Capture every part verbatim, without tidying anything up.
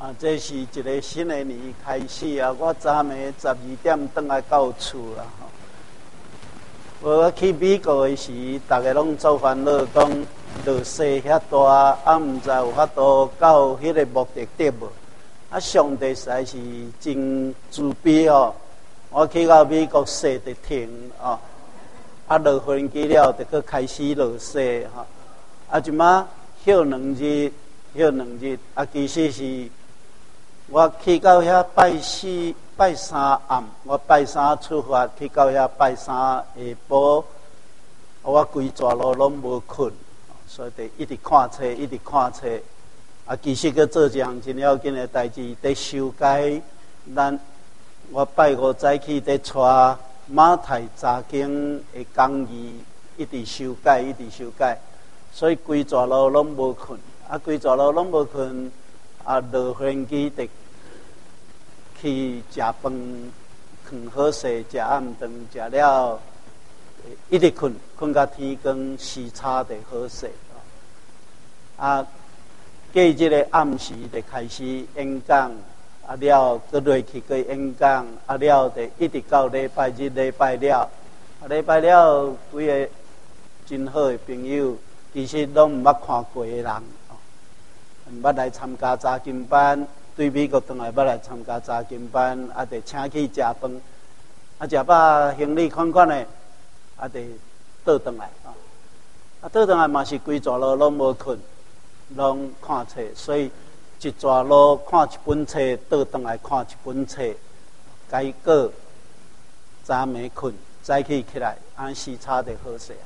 啊，这是一个新的年开始啊！我昨暝十二点转来到厝啦吼。我去美国的时，大家拢做烦恼，讲落雪遐大，啊，毋知有法度到迄个目的地无？啊，上帝实在是真慈悲哦！我去到美国雪就停哦，啊，落飞机了，就搁开始落雪吼。啊，即马休两日，休两日，啊，其实是。我去到遐拜四、拜三暗，我拜三出发，去到遐拜三下晡，我规抓路拢无困，所以得一直看册，一直看册。啊，其实佮做一项真要紧的代志，在修改咱我拜五早起在带马太查经的讲义，一直修改，一直修改，所以规抓路拢无困。啊，规抓路拢无困，啊，落飞机得。去食饭，困好势，食暗顿，食了一直困，困到天光时差的好势。啊，过即个暗时就开始演讲，啊了，搁落去搁演讲，啊了，就一直到礼拜日、礼拜了，啊礼拜了，几个真好的朋友，其实拢毋捌看过的人，毋捌来参加查经班。对美国回来要来参加查经班，啊，得请去食饭，啊，食饱行李款款的，啊，得倒转来啊，啊，倒转来嘛是规抓路拢无困，拢看册，所以一抓路看一本册，倒转来看一本册，改过昨暝困，早起起来，按时差得好势，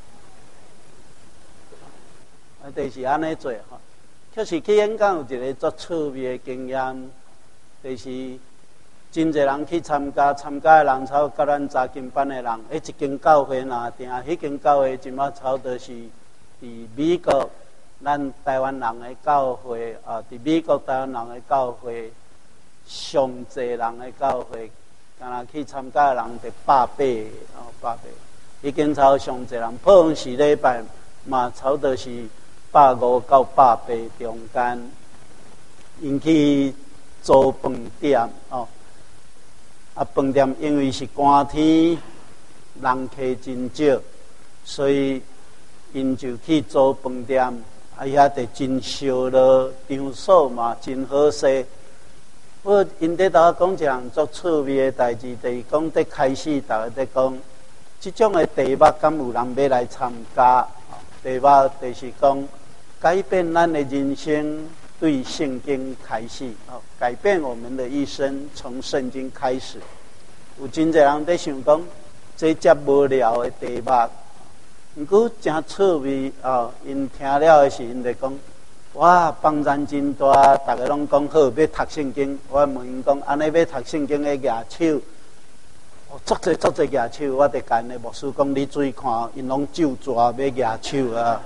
啊，就是安尼做吼。确实去演讲有一个足趣味的经验，就是真侪人去参加，参加的人差甲咱查经班的人，迄一间教会若定，迄间教会即马差不多是伫美国咱台湾人的教会啊，伫美国台湾人的教会上侪人的教会，敢若去参加的人得百八哦，百八，迄间差不多上侪人，普通时礼拜嘛差不多是。百五到百八中间，因去租饭店哦，啊饭店因为是寒天，人客真少，所以因就去租饭店，啊遐得真烧咯，场所嘛真好势。我因在头讲一项足趣味的代志，就是讲在开始，大家在讲，即种的题目，敢有人要来参加？题目就是讲。改变咱的人生，对圣经开始哦，改变我们的一生，从圣经开始。有真侪人在想讲，这遮无聊的题目，不过真趣味哦。因听了的时，因就讲，哇，帮咱真大，大家拢讲好要读圣经。我问因讲，安尼要读圣经的举手，哦，足侪足侪举手。我就跟那牧师讲，你注意看，因拢就抓要举手啊。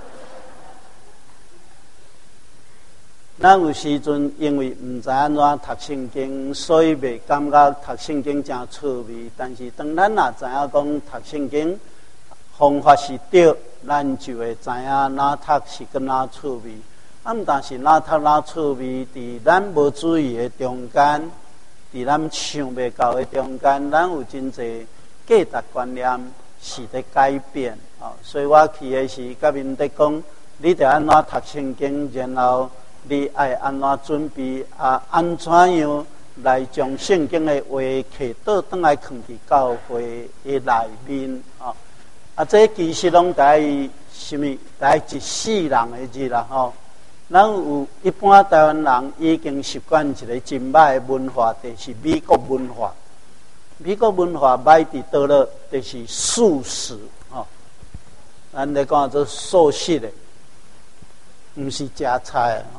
咱有时阵因为毋知安怎读圣经，所以袂感觉读圣经真趣味。但是当咱若知影讲读圣经方法是对，咱就会知影哪读是跟哪趣味。啊，但是哪读哪趣味，伫咱无注意的中间，伫咱想袂到的中间，咱有真侪价值观念是在改变哦。所以我去的是甲因在讲，你得安怎读圣经，然后。你爱安怎准备啊？安怎样来将圣经的话摕倒转来放伫教会的内面啊？啊，这其实拢在什么？在一世人的日啦吼。咱有一般台湾人已经习惯一个真歹的文化，就是美国文化。美国文化歹伫倒落，就是素食哦。咱来讲做素食的，毋是食菜啊。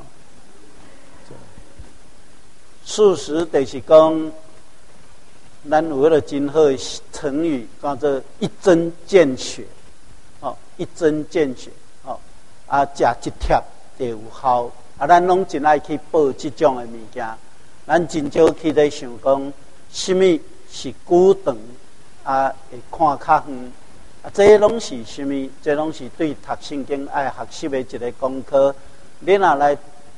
素食就是讲，咱有迄个真好的成语，叫做一针见血，哦，一针见血，哦，啊，食一贴就有效，啊，咱拢真爱去报这种的物件，咱真少去咧想讲，什么是久长，啊，会看较远，啊，这拢是什么？这拢是对读圣经爱学习的一个功课。你若来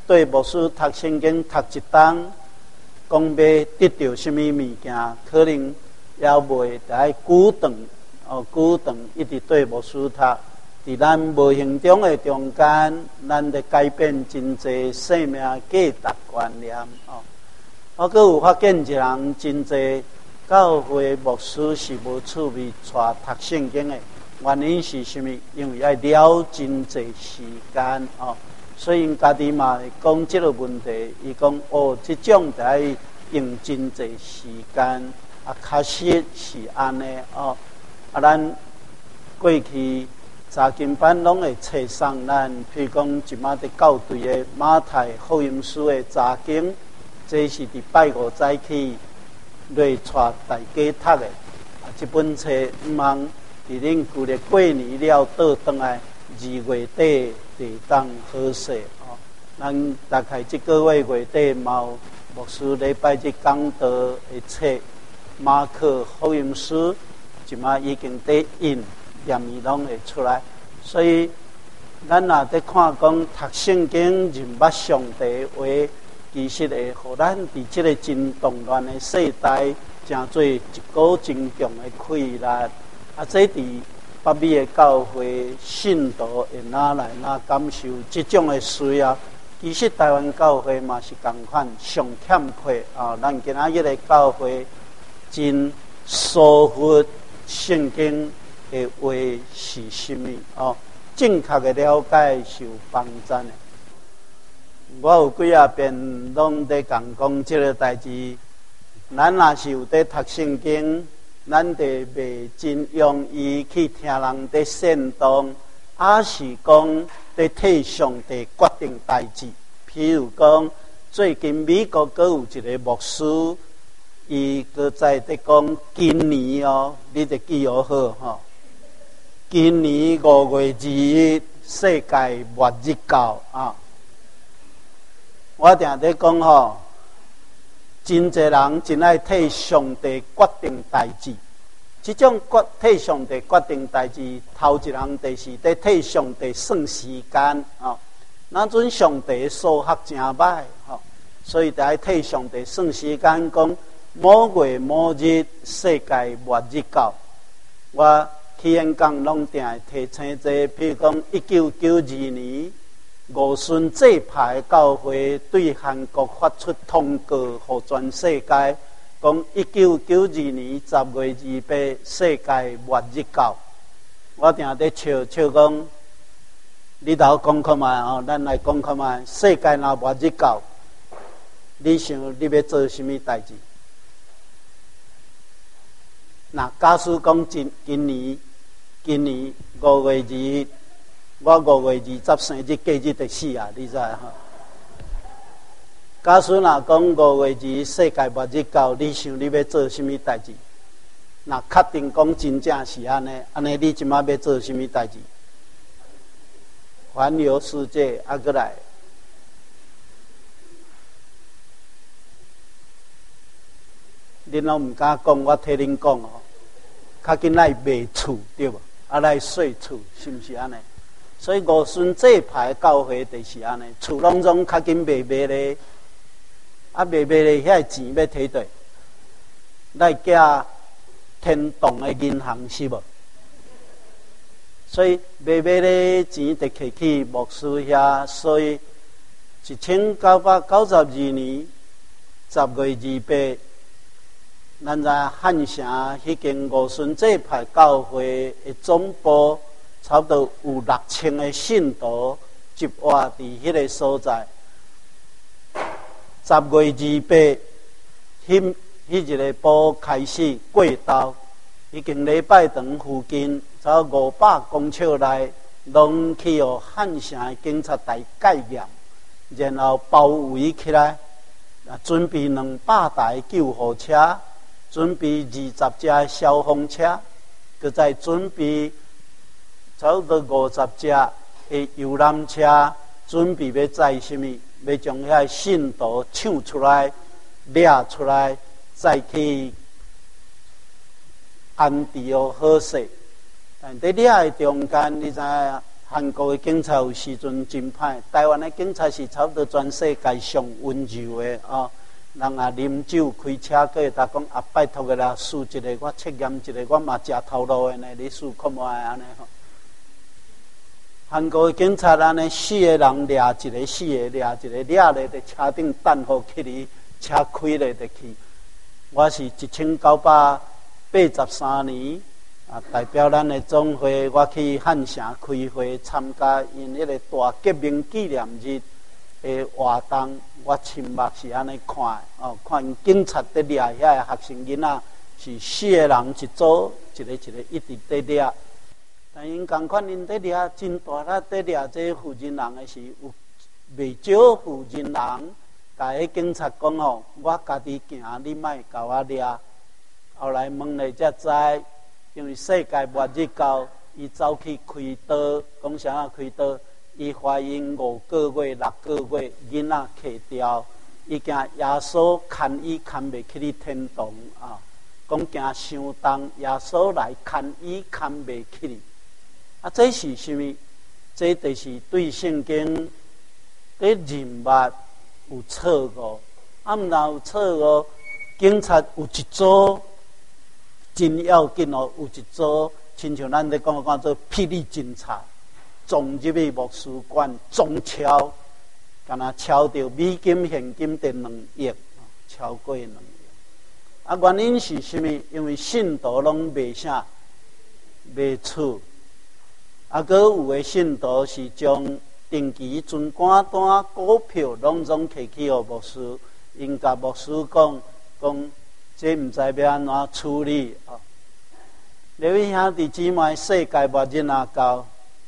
对牧师读圣经读一冬，讲要得到什么物件，可能也袂在久长哦，久长一直对牧师读。伫咱无形中的中间，咱得改变真济生命价值观念哦。我阁有发现一个人真济教会牧师是无趣味带读圣经的，原因是什么？因为要了真济时间哦。所以因家己嘛会讲即个问题，伊讲哦，即种得爱用真济时间，啊，确实是安尼哦。啊，咱过去查经班拢会册送咱，譬如讲即马伫校对的马太福音书的查经，这是伫拜五早起来带大家读的。啊，即本册毋茫伫恁旧历过年了倒转来二月底地当好势哦。咱大概即个月月底嘛有牧师礼拜日讲道的册马可福音书，即马已经伫印，念伊拢会出来。所以咱若伫看讲读圣经认捌上帝话，其实会互咱伫即个真动乱的世代，成做一股真强的气力。啊，这伫北美的教会信徒会哪来哪感受即种的需要？其实台湾教会嘛是同款，上欠缺啊。咱今仔日的教会真疏忽圣经的话是什么？哦，正确的了解是有帮助的。我有几啊遍拢在讲讲这个代志。咱若是有在读圣经，咱得袂真用意去听人在煽动，还是讲在替上帝决定代志。譬如讲，最近美国阁有一个牧师，伊阁在在讲今年哦，你得记好好吼。今年五月二日世界末日到啊！我定在讲吼。真侪人真爱替上帝决定代志，这种决替上帝决定代志，头一项就是在替上帝算时间哦。那阵上帝数学真歹吼，所以得爱替上帝算时间，讲某月某日世界末日到。我去演讲拢定会提醒这，譬如讲一九九二年。五顺这派教会对韩国发出通告，予全世界讲一九九二年十月二八世界末日到。我定在笑笑讲，你头讲看卖哦，咱来讲看卖，世界若末日到，你想你要做什么代志？那假使讲今今年今年五月二日。我五月二十生日，假日得死啊！你知哈？假使若讲五月二世界末日到，你想你要做什么代志？若确定讲真正是安尼，安尼你即马要做什么代志？环游世界，啊，过来，恁拢毋敢讲，我替恁讲哦。较紧来卖厝对无？啊，来税厝，是毋是安尼？所以五顺这派教会就是安尼，厝拢总较紧卖卖咧，啊卖卖咧，遐钱要摕倒，来寄天堂的银行是无？所以卖卖咧钱得摕去牧师遐，所以一千九百九十二年十月二八，咱在汉城迄间五顺这派教会的总部。差不多有六千个信徒集活伫迄个所在。十月二八，迄迄一个波开始过道，已经礼拜堂附近，差五百公尺内，拢去互汉城的警察队戒严，然后包围起来，准备两百台救护车，准备二十架消防车，佮再准备。差不多五十架的游览车，准备要载什么？要将遐信徒抢出来、掠出来，再去安迪奥好势。但在掠的中间，你知影韩国的警察有时阵真歹，台湾的警察是差不多全世界上温柔的哦。人也啉酒开车，搁会当讲啊，拜托个啦，输一个我测验一个，我嘛食头路的呢，你输看卖安尼吼。韩国的警察安尼四个人掠一个，四个掠一个，掠咧伫车顶等候去哩，车开咧就去。我是一千九百八十三年啊，代表咱的总会，我去汉城开会参加因迄个大革命纪念日的活动。我亲目是安尼看的哦，看因警察伫掠遐个学生囡仔，是四个人一组，一个一个一直伫掠。但因共款因伫掠真大力伫掠，这负责人的是有袂少负责人，甲迄警察讲哦，我家己行，你莫甲我掠。后来问咧才知，因为世界末日到，伊走去开刀，讲啥啊开刀？伊怀孕五个月、六个月，囡仔摕掉，伊惊耶稣牵伊牵袂去哩天堂啊！讲惊伤重，耶稣来牵伊牵袂去哩。啊，这是啥物？这就是对圣经的人物有错误。啊，毋但有错误，警察有一组真要紧哦，有一组亲像咱咧讲讲做霹雳警察。撞入去牧师馆，撞超，敢若超到美金现金得两亿，超过两亿。啊，原因是啥物？因为信徒拢卖啥，卖厝。啊，搁有的信徒是将定期存款单、股票拢总摕去互牧师，因甲牧师讲，讲这毋知要安怎处理啊？各位兄弟姊妹，世界末日若到。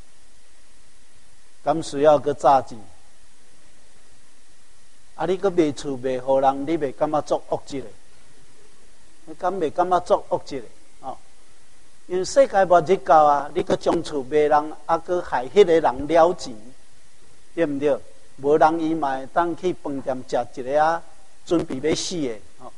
敢需要个炸钱？啊！你个卖厝卖互人，你袂感觉作恶一个？你敢袂感觉作恶一个？哦，因为世界末日到啊，你个将厝卖人，啊，个害迄个人了钱，对毋对？无人伊嘛会当去饭店食一个啊，准备要死的。哦，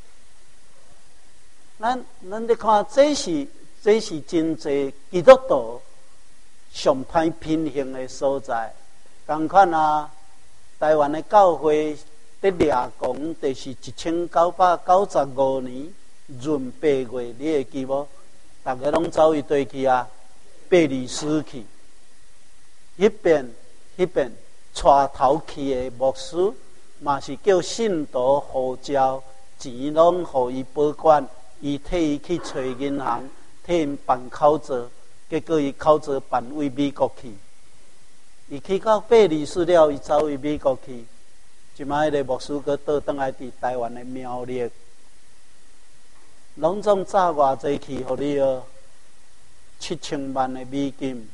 咱咱咧看，这是这是真济基督徒上歹品行的所在。同款啊，台湾的教会伫掠讲，就是一千九百九十五年闰八月，你会记无？大家拢走去对去啊，贝里斯去，迄边迄边带头去的牧师，嘛是叫信徒呼召，钱拢互伊保管，伊替伊去找银行，替因办口座，结果伊口座办为美国去。伊去到贝里斯了，伊走去美国去。即摆迄个牧师佫倒转来伫台湾的苗栗，拢总炸偌济去，互你哦，七千万的美金。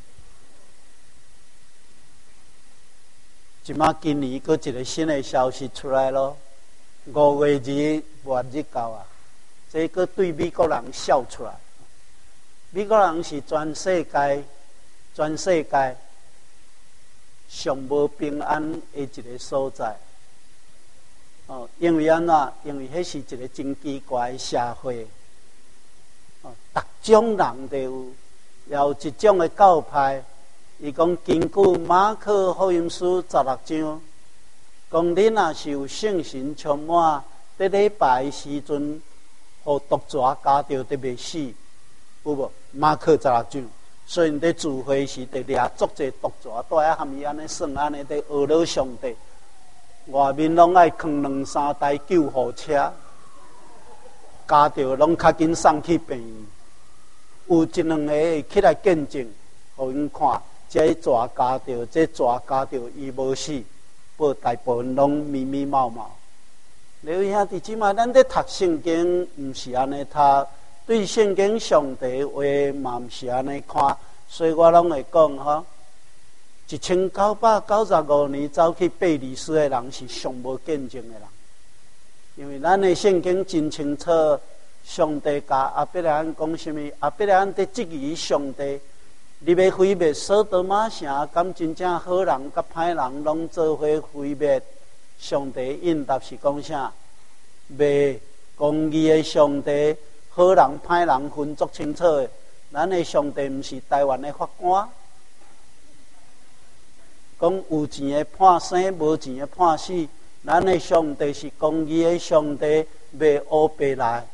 即摆今年佫一个新的消息出来咯，五月日末日到啊，这佫对美国人笑出来。美国人是全世界，全世界。上无平安的一个所在，哦，因为安怎？因为迄是一个真奇怪的社会，哦，各种人都有，也有一种的教派，伊讲根据马可福音书十六章，讲你若是有圣神充满，伫礼拜时阵，互毒蛇咬着都袂死，有无？马可十六章。所以伫聚会时，得掠足侪毒蛇，都爱含伊安尼算安尼，伫讹落上帝。外面拢爱扛两三台救护车，加着拢较紧送去病院。有一两个会起来见证，互因看，这蛇加着，这蛇加着，伊无死，不过大部分拢咪咪毛毛。你兄弟姊妹，咱伫读圣经，毋是安尼读。对圣经上帝话嘛毋是安尼看，所以我拢会讲吼，一千九百九十五年走去贝里斯的人是上无见证的人，因为咱的圣经真清楚，上帝甲阿伯拉罕讲什么？阿伯拉罕伫质疑上帝，你要毁灭索多玛城，敢真正好人甲歹人拢做伙毁灭？上帝应答是讲啥？袂公义的上帝。好人歹人分作清楚的，咱的上帝毋是台湾的法官， 讲有钱的判生，无钱的判死。咱的上帝是公义的上帝，袂乌白来。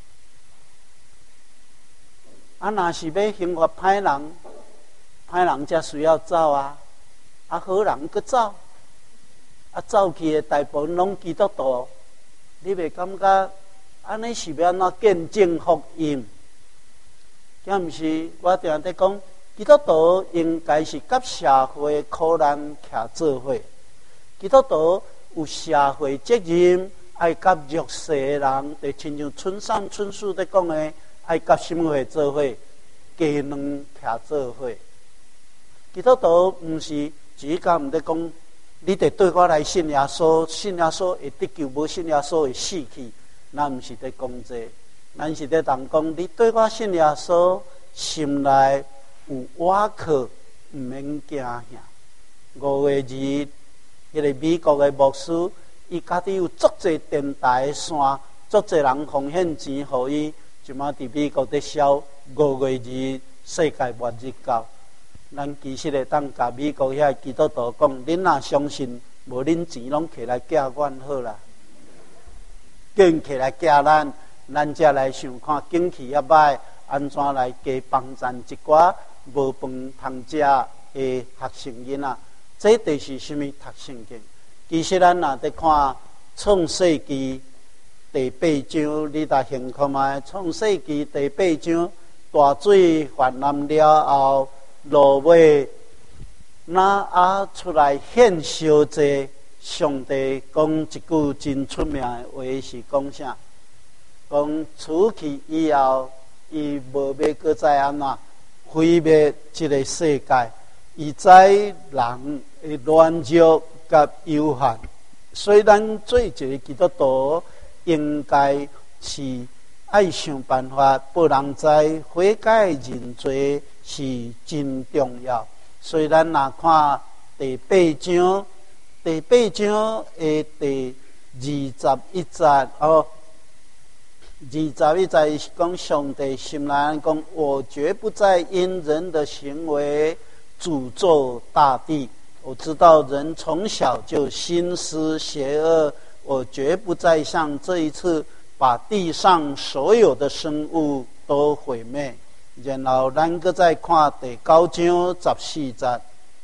啊，若是要刑罚歹人，歹人才需要走啊，啊，好人搁走，啊，走去的大部分拢基督徒，你袂感觉安尼是要安怎见证福音？敢毋是？我定伫讲，基督徒应该是甲社会苦难徛做伙，基督徒有社会责任，爱甲弱势的人，就亲像村上春树伫讲的。爱甲什么会做伙，家两徛做伙。基督徒毋是只讲毋得讲，你得对我来信耶稣，信耶稣会得救，无信耶稣会死去。咱毋是在讲这，咱是在讲讲，你对我信耶稣，心内有瓦靠，毋免惊吓。五月二，迄个美国的牧师，伊家己有足侪电台的线，足侪人奉献钱互伊。即马伫美国伫销五月二世界末日到，咱其实会当甲美国遐基督徒讲：恁若相信，无恁钱拢摕来寄阮好啦，紧摕来寄咱，咱才来想看景气遐歹，安怎来加帮衬一寡无饭通食的学生囡仔。这就是什么读圣经？其实咱若伫看创世纪。第八章，你若兴看卖创世纪第八章，大水泛滥了后，落尾那啊出来现烧者，上帝讲一句真出名的话是讲啥？讲出去以后，伊无要搁再安怎毁灭这个世界，伊知人的软弱甲有限，所以咱做一个基督徒。应该是爱想办法，拨人知悔改认罪是真重要。所以咱若看第八章，第八章的第二十一节哦，二十一节是讲上帝心内讲：我绝不再因人的行为诅咒大地。我知道人从小就心思邪恶。我绝不再像这一次把地上所有的生物都毁灭。然后咱搁再看第九章十四节，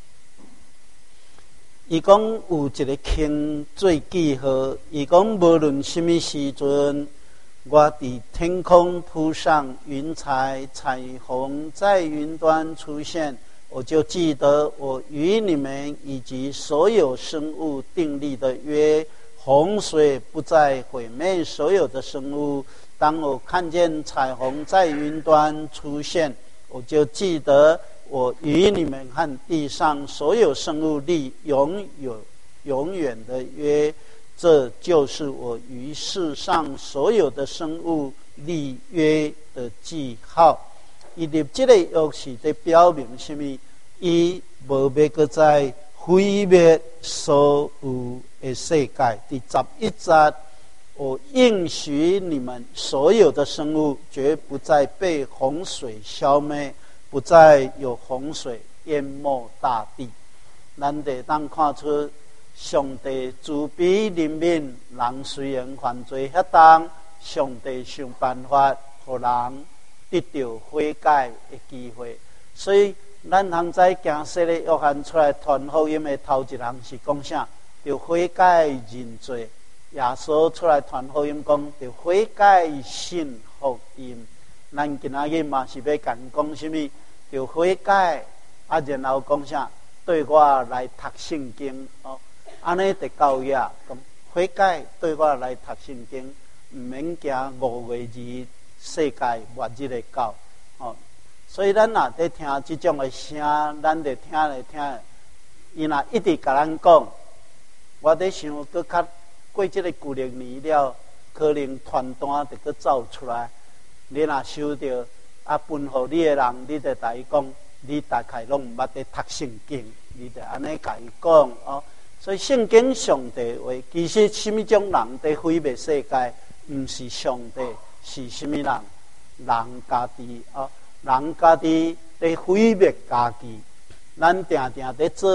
伊讲有一个经做记号，伊讲无论什么时阵，我伫天空铺上云彩，彩虹在云端出现，我就记得我与你们以及所有生物订立的约。洪水不再毁灭所有的生物。当我看见彩虹在云端出现，我就记得我与你们和地上所有生物立永有永远的约。这就是我与世上所有的生物立约的记号。伊立这个约是在表明什么？伊无要搁再毁灭所有的世界。第十一节，我应许你们所有的生物绝不再被洪水消灭，不再有洪水淹没大地。咱得当看出上帝慈悲怜悯，人虽然犯罪遐当，上帝想办法让人得到悔改的机会。所以咱通知行洗礼约翰出来传福音的头一人是讲啥？要悔改认罪。耶稣出来传福音讲，要悔改信福音。咱今仔日嘛是要讲讲什么？要悔改啊，然后讲啥？对我来读圣经哦，安尼就够呀。讲悔改对我来读圣经，唔免惊五月二世界末日的到哦。所以咱若在听这种的声，咱得听来听。伊若一直甲咱讲，我在想，搁较过这个旧历年了，可能传单就搁走出来。你若收到啊，分互你的人，你就甲伊讲，你大概拢毋捌在读圣经，你就安尼甲伊讲哦。所以圣经上帝话，其实什么种人在毁灭世界，毋是上帝，是什么人？人家己哦。人家己在毁灭家己，咱定定在做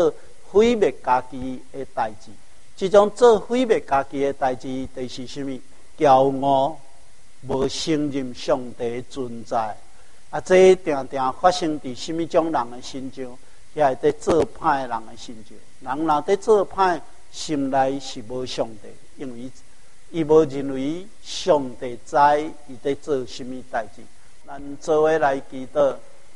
毁灭家己的代志。这种做毁灭家己的代志，就是什么？骄傲，无承认上帝的存在。啊，这定定发生伫什么种人的身上？遐在做歹人的身上。人若在做歹，心内是无上帝，因为伊无认为上帝知伊在做什么代志。咱做伙来祈祷。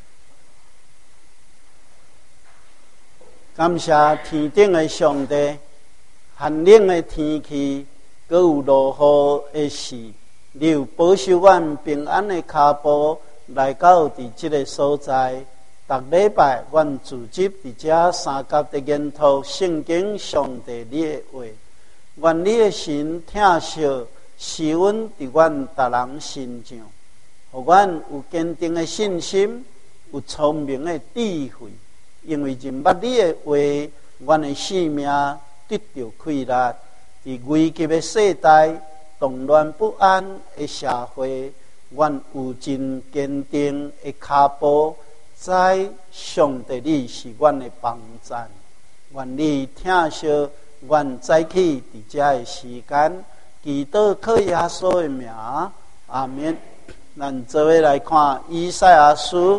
感谢天顶的上帝，寒冷的天气，阁有落雨的时，你有保守阮平安的脚步来到伫即个所在。逐礼拜，阮聚集伫遮三甲的研讨圣经上帝你的话，愿你的神疼惜施恩伫阮逐人身上，互阮有坚定的信心，有聪明的智慧。因为认捌你的话，阮的性命得到快乐。伫危急的世代、动乱不安的社会，阮有真坚定的脚步，知上帝你是阮的帮赞。愿你疼惜阮早起伫遮的时间，祈祷靠耶稣的名，阿免。咱做伙来看以赛亚书。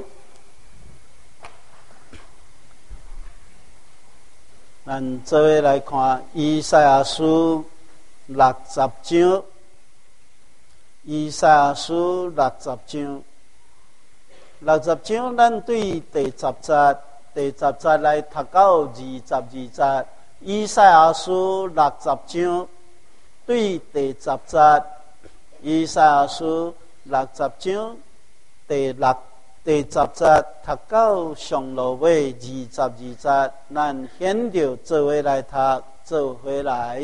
咱做伙来看以赛亚书六十章，以赛亚书六十章，六十章咱对第十节，第十节来读到二十二节。以赛亚书六十章对第十节，以赛亚书六十章第六。第十节读到上落尾二十二节，咱先着做伙来读，做伙来。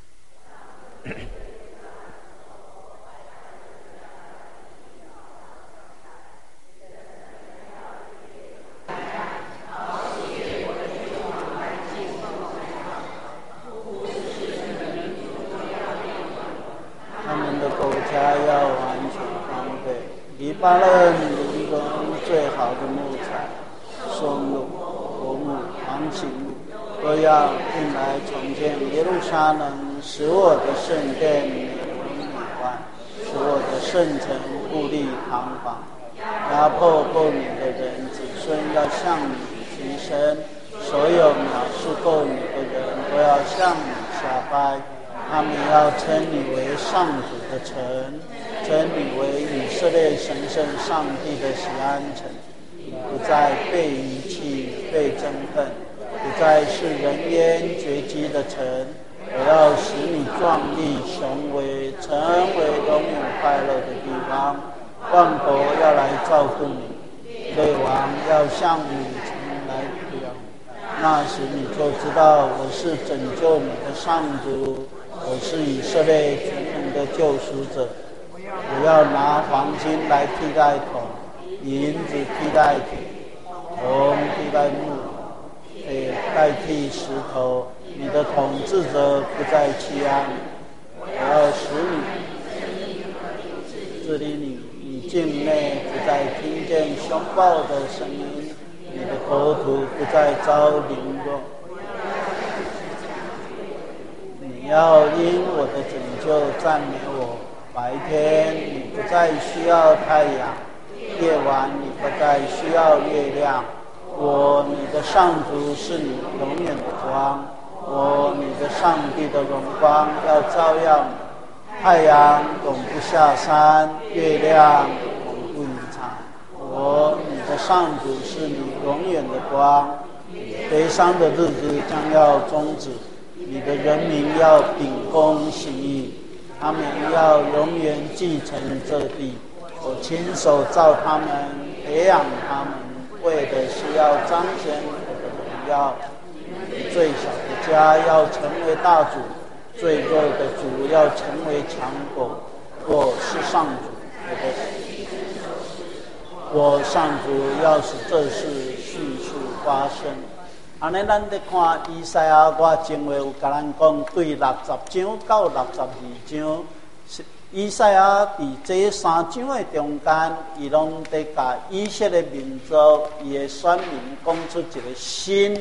他们的国家要完全荒废，黎巴嫩提供最好的木材、松木、柏木、黄芪木，都要运来重建耶路撒冷，使我的圣殿美轮美奂，使我的圣城富丽堂皇。压迫过你的人子孙要向你提升，所有藐视过你的人都要向你下拜。他们要称你为上主的城，称你为以色列神圣上帝的喜安城。你不再被遗弃、被憎恨，不再是人烟绝迹的城。我要使你壮丽雄伟，成为永远快乐的地方。万国要来照顾你，列王要向你前来供养。那时你就知道我是拯救你的上主，我是以色列全能的救赎者。我要拿黄金来替代铜，银子替代铁，铜替代木，铁代替石头。你的统治者不再欺压你，我要使你治理你，你境内不再听见凶暴的声音，你的国土不再遭凌乱。你要因我的拯救赞美我。白天你不再需要太阳，夜晚你不再需要月亮。我你的上主是你永远的光，我你的上帝的荣光要照耀你。太阳永不下山，月亮永不隐藏。我你的上主是你永远的光，悲伤的日子将要终止，你的人民要秉公行义，他们要永远继承这地。我亲手造他们，培养他们，为的是要彰显我的荣耀。最小的家要成为大主，最弱的主要成为强国。我是上主，我的我上主要使这事迅速发生。安尼，咱咧看以赛亚，我前话有甲咱讲，对六十章到六十二章，以赛亚伫这三章的中间，伊拢在甲以色列民族伊的选民讲出一个新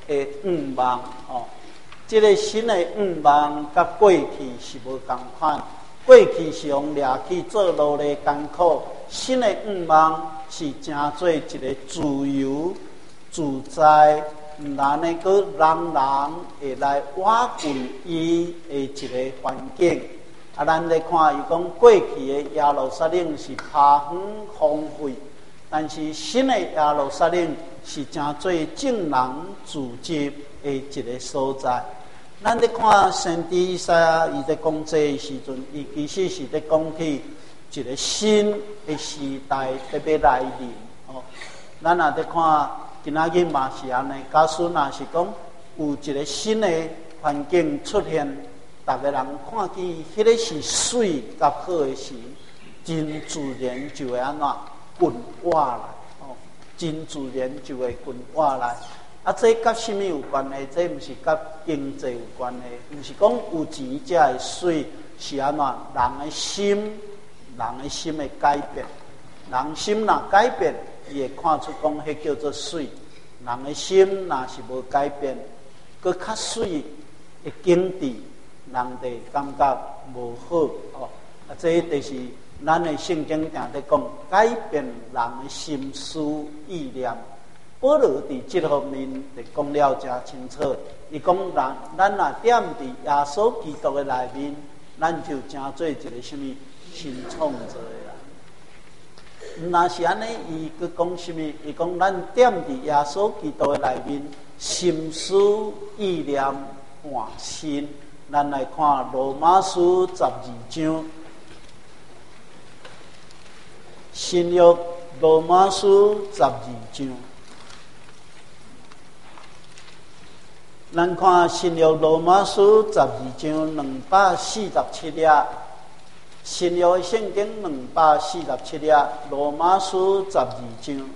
的愿望哦。这个新的愿望，甲过去是无同款。过去是用掠去做劳力艰苦，新的愿望是成做一个自由自在，毋然呢，佮人人会来瓦解伊的一个环境。啊，咱来看伊讲过去的耶路撒冷是趴远荒废，但是新的耶路撒冷是成做正人自治的一个所在。咱咧看先知以赛亚，伊在讲这个时阵，伊其实是在讲起一个新的时代特别来临哦。咱也在看今仔日嘛是安尼，假使若是讲有一个新的环境出现。逐个人看见迄个是水甲好的时，真自然就会安怎滚瓦来哦，真自然就会滚瓦来。啊，这甲什么有关系？这毋是甲经济有关系，毋是讲有钱才会水，是安怎人的心，人的心的改变。人心若改变，伊会看出讲迄叫做水。人的心若是无改变，佫较水的境地。人哋感觉无好哦，啊，这就是咱的圣经常在讲改变人的心思意念。保罗伫这方面就讲了真清楚，伊讲人咱若踮伫耶稣基督的内面，咱就成做一个什么新创造的人。若是安尼，伊佮讲什么？伊讲咱踮伫耶稣基督的内面，心思意念换新。咱来看罗马书十二章，新约罗马书十二章。咱看新约罗马书十二章两百四十七页，新约圣经两百四十七页，罗马书十二章。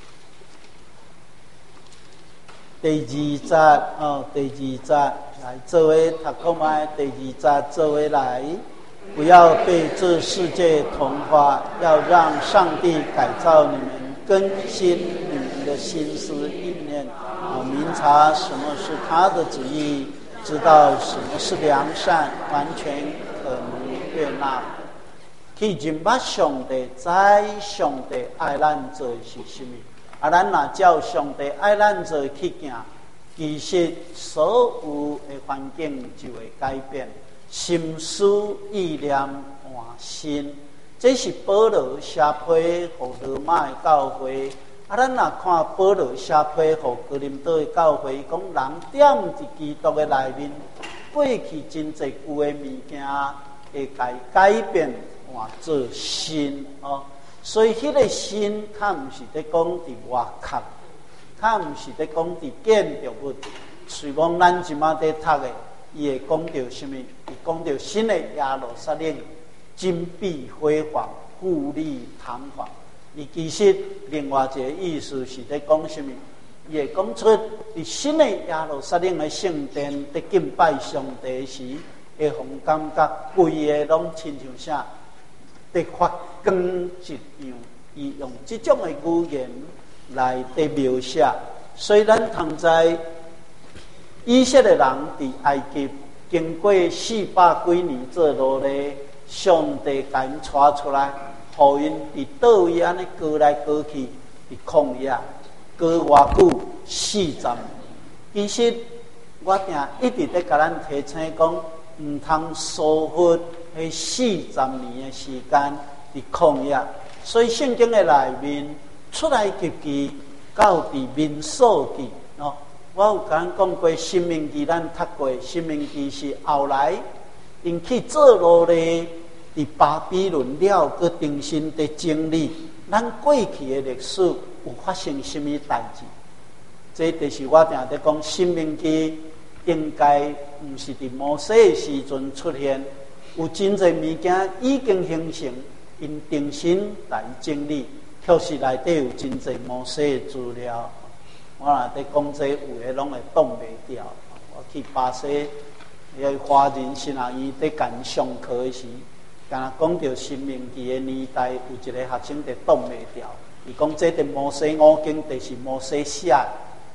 第二节哦，第二节来作为读看卖，第二节作为来，不要被这世界同化，要让上帝改造你们，更新你们的心思意念，啊，明察什么是他的旨意，知道什么是良善，完全可能悦纳。去认捌上帝，知上帝爱咱做是什么。啊，咱若照上帝爱咱做去行，其实所有的环境就会改变，心思意念换新。这是保罗写批互罗马的教会。啊，咱若看保罗写批互哥林多的教会，讲人踮伫基督的内面，过去真侪旧的物件会改改变换做新哦。所以，迄个新，它毋是在讲伫外壳，它毋是在讲伫建筑物。随望咱即马在读的，伊会讲到什么？伊讲到新的耶路撒冷，金碧辉煌，富丽堂皇。伊其实另外一个意思是在讲什么？伊会讲出伫新的耶路撒冷的圣殿在敬拜上帝时，会互感觉规个拢亲像啥？得发光一样，伊用这种的语言来得描写。所以咱通知以色列人伫埃及经过四百几年做奴隶，上帝甲因带出来，互因伫倒位安尼过来过去，伫旷野过偌久四十年。其实我定一直在甲咱提醒讲，毋通疏忽。迄四十年的时间伫旷野，所以圣经的内面出来及记到伫民数记哦。我有甲咱讲过，申命记咱读过，申命记是后来因去做奴隶伫巴比伦了，佮重新的经历咱过去的历史有发生什么代志。这就是我定在讲，申命记应该毋是伫摩西的时阵出现。有真侪物件已经形成，因重新来整理，确实内底有真侪摩西的资料。我若在讲这有诶，拢会挡袂掉。我去巴西，迄华人新学院在教上课的时，敢若讲到申命记的年代，有一个学生就挡袂掉。伊讲这伫摩西五经，就是摩西写，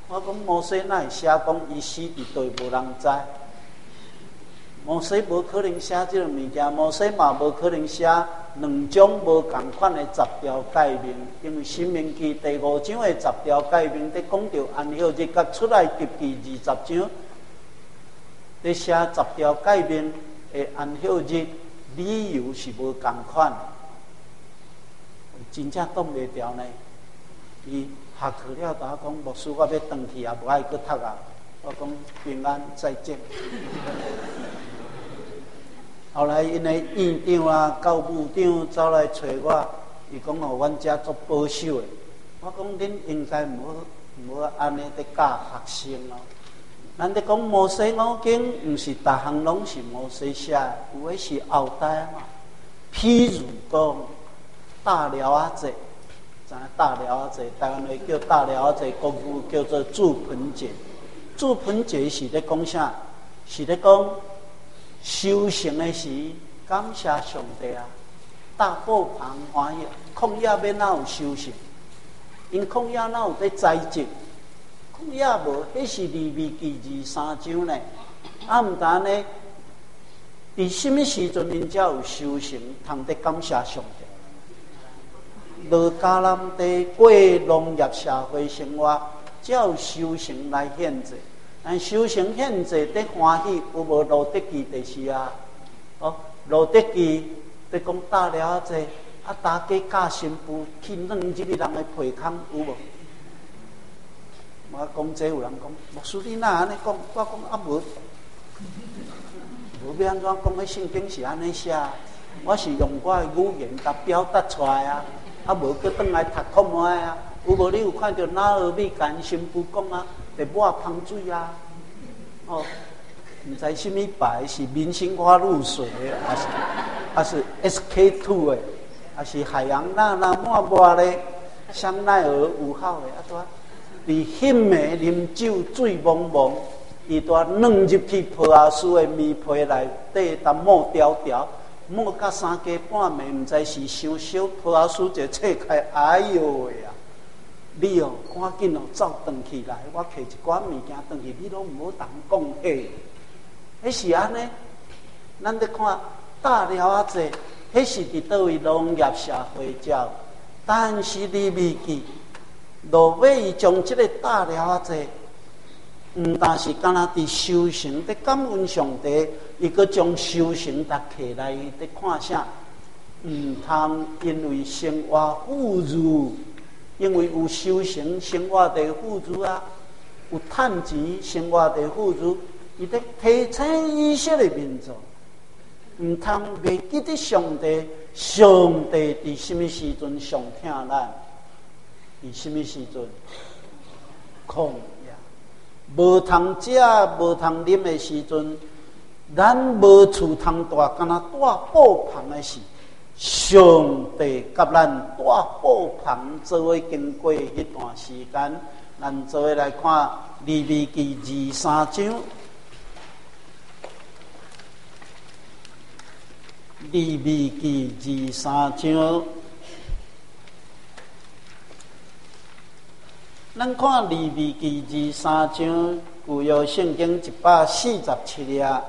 我讲摩西哪会写讲伊死伫倒无人知？摩西无可能写即个物件，摩西嘛无可能写两种无共款的十条诫命，因为《申命记》第五章的十条诫命，伫讲到安息日甲出来及记二十章，伫写十条诫命的安息日理由是无共款，真正挡袂牢呢。伊下课了，打讲牧师，我要回去啊，无爱去读啊。我讲平安再见。后来因的院长啊、教务长走来找我，伊讲哦，阮遮做保守的。我讲恁应该唔好唔好安尼伫教学生咯。咱伫讲摩西五经，毋是逐项拢是摩西写的，有诶是后代嘛。譬如讲大寮仔节，知影大寮仔节，台湾话叫大寮仔节，国语叫做祝盆节。祝盆节是咧讲啥？是咧讲修行的时，感谢上帝啊！大步旁欢喜，旷野要哪有修行？因旷野哪有在栽植？旷野无，迄是利未记二三章呢。啊，毋但呢，伫什么时阵因才有修行，通得感谢上帝？落迦南地过农业社会生活，才有修行来献祭。但修行献祭得欢喜，有无路得记第四啊？哦，路得记得讲大了者，啊，大家教新妇去弄入去人的被坑，有无？我讲这有人讲，牧师你哪安尼讲？我讲啊无，无要安怎讲？迄圣经是安尼写，我是用我的语言甲表达出来啊，啊无去转来读课卖啊。有无你有看到哪尔米干新妇讲啊？得抹香水啊！哦，唔知什么牌是明星花露水的，还是还是 S K two 的，还是海洋娜娜抹抹的香奈儿五号的啊？多，伫迄暝啉酒醉茫茫，伊多弄入去普阿斯的面皮内底，淡抹条条，抹到三更半暝，唔知是伤小，普阿斯就拆开，哎呦喂啊！你哦，赶紧哦，走转去来，我摕一寡物件转去，你拢唔好当讲嘿。迄是安尼，咱咧看大了仔者，迄是伫倒位农业社会教，但是利未记，落尾伊将即个大了仔者，毋但是敢若伫修行，伫感恩上帝，伊阁将修行搭起来，伫看啥？毋通因为生活富裕。因为有修行，生活得富足啊；有趁钱，生活得富足。伊得提醒以色列民族，毋通袂记得上帝。上帝伫什么时阵上疼咱？伫什么时阵？旷野，无通食、无通啉的时阵，咱无厝通住，敢若住布棚的时。上帝甲咱大宝棚做伙经过一段时间，咱做伙来看利未记二三章。利未记二三章，咱看利未记二三章，旧约圣经一百四十七页。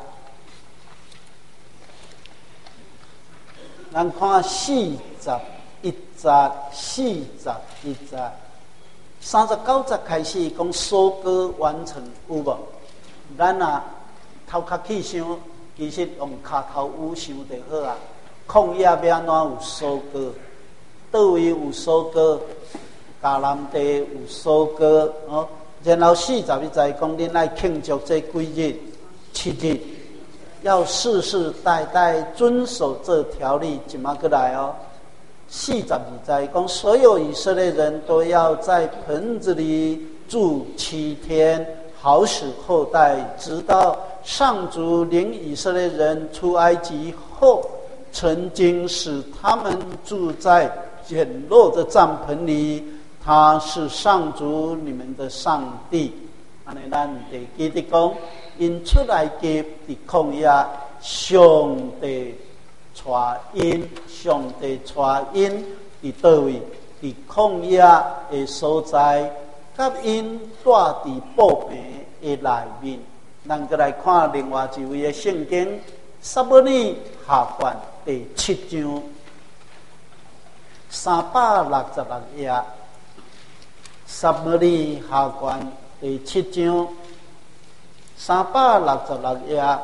咱看四十一节，四十一节，三十九节开始讲收割完成有无？咱啊头壳去想，其实用骹头有想就好啊。旷野要安怎有收割？倒位有收割？迦南地有收割哦。然后四十一节讲，恁爱庆祝这几日？七日。要世世代代遵守这条例，怎么个来哦？四十二节讲，所有以色列人都要在盆子里住七天，好使后代知道上主领以色列人出埃及后，曾经使他们住在简陋的帐篷里，他是上主你们的上帝。安尼咱得记得讲。因出来及伫旷野，上帝带因，上帝带因伫倒位？伫旷野的所在， 甲因住伫报平的内面。咱再来看另外一位的圣经，撒母耳下传第七章三百六十六页。撒母耳下传第七章三百六十六页。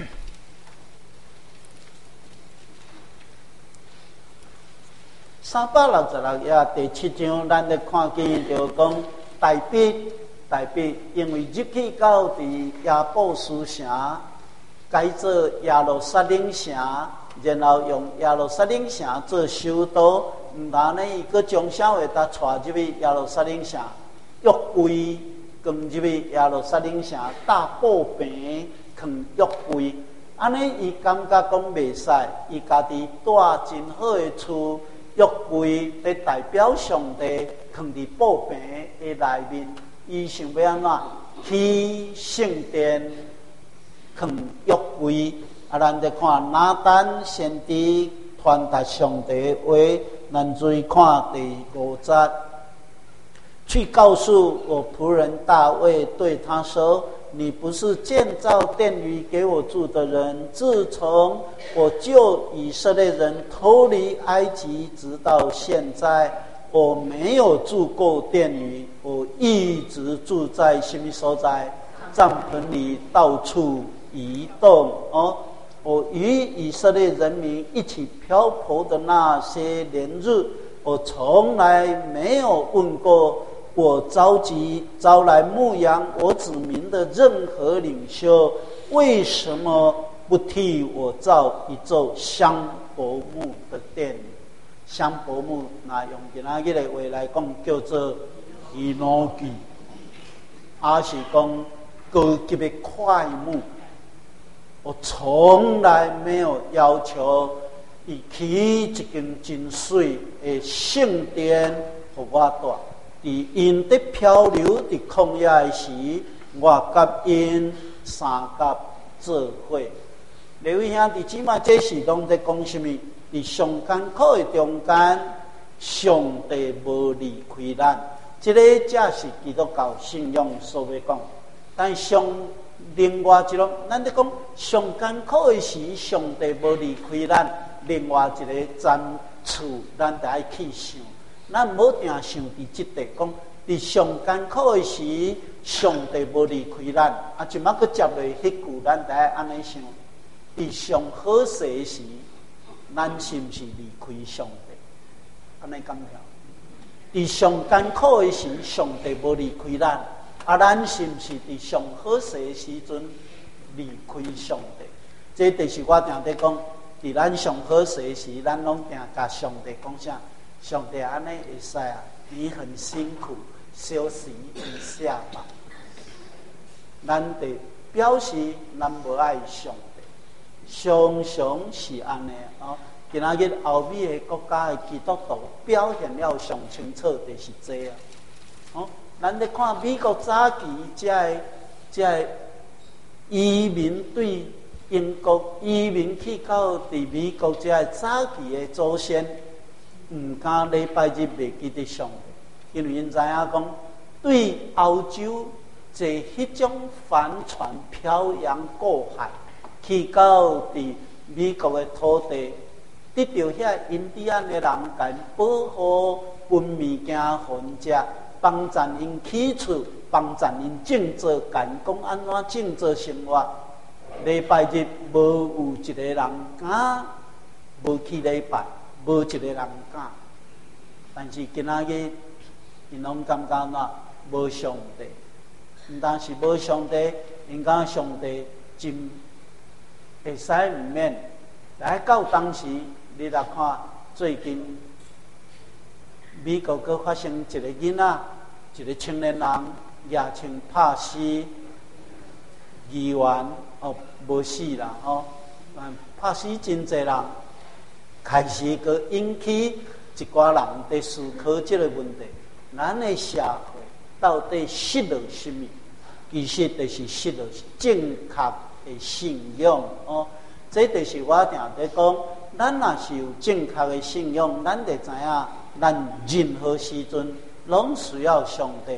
三百六十六页第七章，咱咧看见就讲大卫，大卫因为入去到伫亚布斯城，改做耶路撒冷城，然后用耶路撒冷城做首都。毋但呢，伊阁将啥话搭带入去耶路撒冷城，约柜放入去耶路撒冷城大布棚，放约柜。安尼伊感觉讲袂使，伊家己住真好的厝。约柜咧代表上帝放伫布棚的内面，伊想要安怎去圣殿放约柜？啊，咱再看拿单先知传达上帝的话，咱注意看第五节，去告诉我仆人大卫，对他说：你不是建造殿宇给我住的人，自从我救以色列人脱离埃及直到现在，我没有住过殿宇，我一直住在什么所在？帐篷里到处移动哦。我与以色列人民一起漂泊的那些年日，我从来没有问过我召集招来牧养我子民的任何领袖，为什么不替我造一座香柏木的殿宇？香柏木那用今仔日的话来讲，叫做伊诺基，还是讲高级的块木。我从来没有要求伊起一间真水的圣殿给我住。伫因伫漂流伫旷野的时，我甲因三甲做伙。各位兄弟姊妹，这是拢在讲什么？伫上艰苦的中间，上帝无离开咱。这个才是基督教信仰所要讲。但上另外一种，咱在讲上艰苦的时，上帝无离开咱。另外一个暂处，咱得爱去想。咱无定想伫即地讲，伫上艰苦的时，上帝无离开咱。啊，即摆佫接落迄句，咱得爱安尼想：伫上好势的时，咱是毋是离开上帝？安尼感觉？伫上艰苦的时，上帝无离开咱。啊，咱是毋是伫上好势的时阵离开上帝？这就是我定在讲，伫咱上好势的时，咱拢定甲上帝讲啥？上帝安尼会使啊？你很辛苦，休息一下吧。咱得表示咱无爱上帝，常常是安尼哦。今仔日欧美的国家的基督徒表现了上清楚，就是这啊。哦，咱咧看美国早期这个这个移民对英国移民去到伫美国这个早期的祖先。毋敢礼拜日袂记得上帝，因为因知影讲，对欧洲坐迄种帆船漂洋过海，去到伫美国的土地，得到遐印第安的人间保护分物件分食，帮助因起厝，帮助因种做干讲安怎种做生活。礼拜日无有一个人敢无去礼拜。无一个人敢，但是今仔日，因拢感觉呐无上帝，毋但是无上帝，因讲上帝真会使毋免。来到当时，你来看最近美国阁发生一个囡仔，一个青年人也称拍死议员，哦，无死啦，哦，拍死真侪人。开始佮引起一寡人在思考这个问题：咱的社会到底失了什么？其实就是失了正确的信仰哦。这就是我定在讲，咱若是有正确的信仰，咱就知影，咱任何时阵拢需要上帝。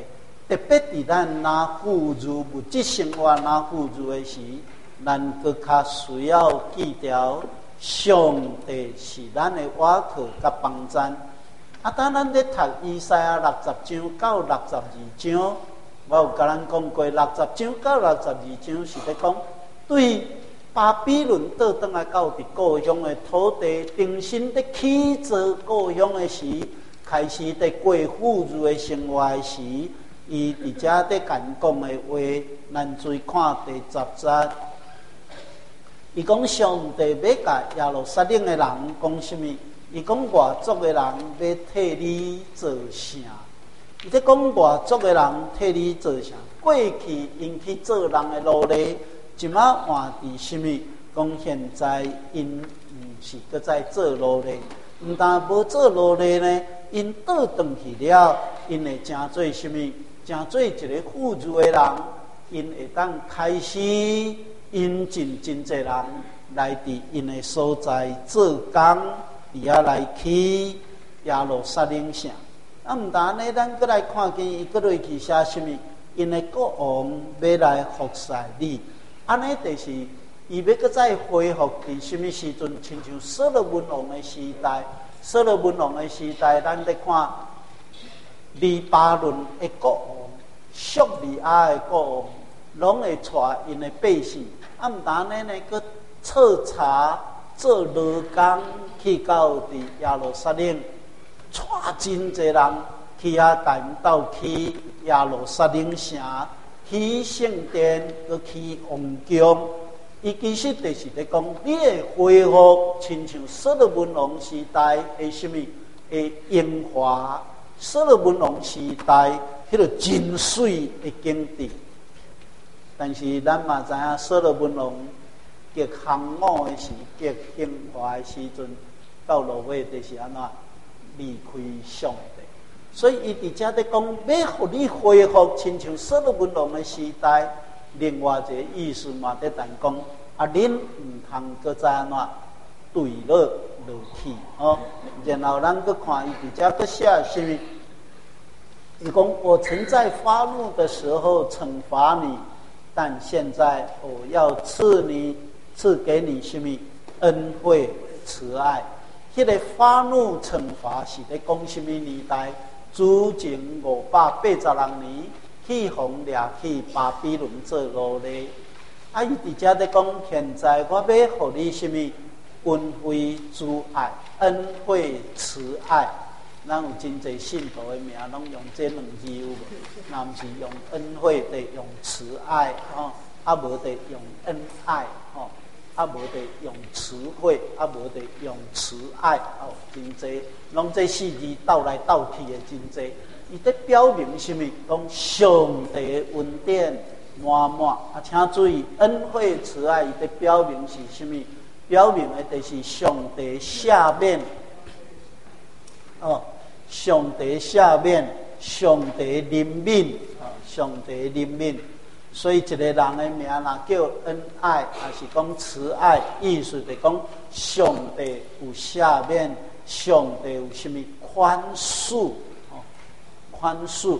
特别伫咱拿富裕物质生活拿富裕的时，咱搁较需要记牢上帝是咱的倚靠甲帮赞。啊，当咱咧读以赛亚六十章到六十二章，我有甲咱讲过，六十章到六十二章是咧讲对巴比伦倒转来到伫故乡的土地，重新咧起造故乡的时，开始咧过富裕的生活的时，伊伫遮咧讲讲的话，咱注意看第十节。伊讲上帝要甲耶路撒冷的人讲什么？伊讲外族的人要替你做啥？伊在讲外族的人替你做啥？过去因去做人的奴隶，即马换伫什么？讲现在因毋是搁在做奴隶，毋但无做奴隶呢，因倒转去了，因会成做什么？成做一个富裕的人，因会当开始引进真侪人来伫因的所在做工。伫遐来去耶路撒冷城，啊，毋但安尼，咱搁来看见伊搁落去写什么？因的国王要来服侍你，安尼就是伊要搁再恢复伫什么时阵？亲像所罗门王的时代，所罗门王的时代，咱咧看黎巴嫩的国王、叙利亚的国王，拢会带因的百姓，啊，毋但安尼呢，搁彻查。做劳工去到伫耶路撒冷，带真侪人去遐，带因斗去耶路撒冷城，去圣殿，搁去王宫。伊其实就是咧讲，你会恢复亲像所罗门王时代的什么的荣华，所罗门王时代迄个真水的经典。但是咱嘛知影，所罗门王极航母的时，极兴华的时阵，到落尾就是安怎离开上帝。所以伊伫遮咧讲，要互你恢复亲像所罗门王的时代。另外一个意思嘛，在谈讲啊，恁毋通搁再安怎对落落去哦。然后咱搁看伊伫遮搁写什么？伊讲我曾在发怒的时候惩罚你，但现在我要赐你。赐给你什么恩惠慈爱？迄、那个发怒惩罚是咧讲什么年代？主前五百八十六年，去互掠去巴比伦做奴隶。啊，伊伫遮咧讲，现在我要互你什么恩惠慈爱、恩惠慈爱。咱有真侪信徒的名，拢用这两字有无？那毋是用恩惠，得用慈爱哦，啊无得用恩爱哦。啊，无得用词汇，啊，无得用慈爱，哦，真济，拢这四字斗来斗去的真济。伊在表明什么？讲上帝的恩典满满，啊，请注意，恩惠慈爱，伊在表明是什么？表明的就是上帝赦免，哦，上帝赦免，上帝怜悯，啊，上帝怜悯。所以一个人的名若叫恩爱，还是讲慈爱，意思就是讲上帝有赦免，上帝有什么宽恕？哦，宽恕。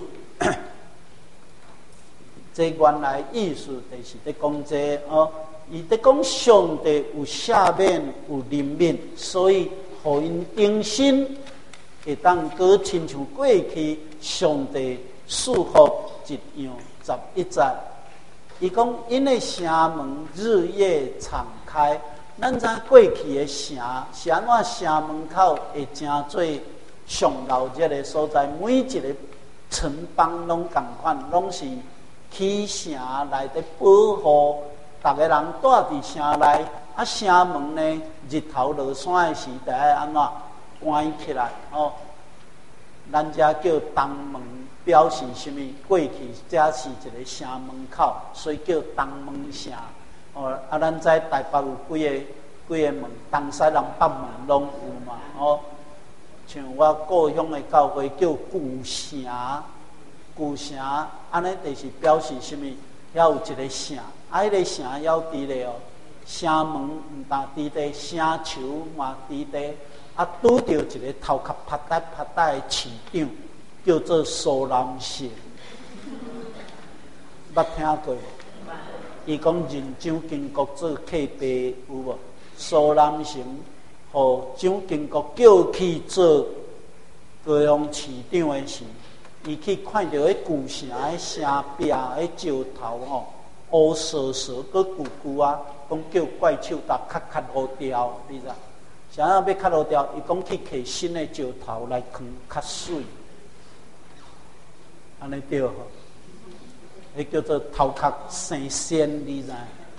这原来意思就是在讲这哦，伊在讲上帝有赦免，有怜悯，所以互因重新会当过亲像过去上帝祝福一样。十一节。伊讲，因的城门日夜敞开。咱知过去的城是安怎？城门口会成做上闹热的所在，每一个城邦拢共款，拢是起城来伫保护逐个人住伫城内。啊，城门呢，日头落山的时代安怎关起来？哦，咱遮叫东门。表示什么？过去这是一个城门口，所以叫东门城。哦，啊，咱在台北有几个几个门，东西人北门拢有嘛。哦，像我故乡的教会叫旧城，旧城，安尼就是表示什么？要有一个城，啊，迄个城要伫咧哦，城门毋但伫咧，城墙嘛伫咧，啊，拄着一个头壳啪嗒啪嗒的市长。叫做苏南城， 捌听过无？伊讲任蒋经国做客爸有无？苏南城，互蒋经国叫去做高雄市长的时，伊去看到迄旧城迄城壁迄石头吼，乌索索搁旧旧啊，讲叫怪手搭咔咔好掉，你知？啥要要较好掉？伊讲去摕新的石头来放较水，安尼对吼？迄叫做头壳生仙，你知？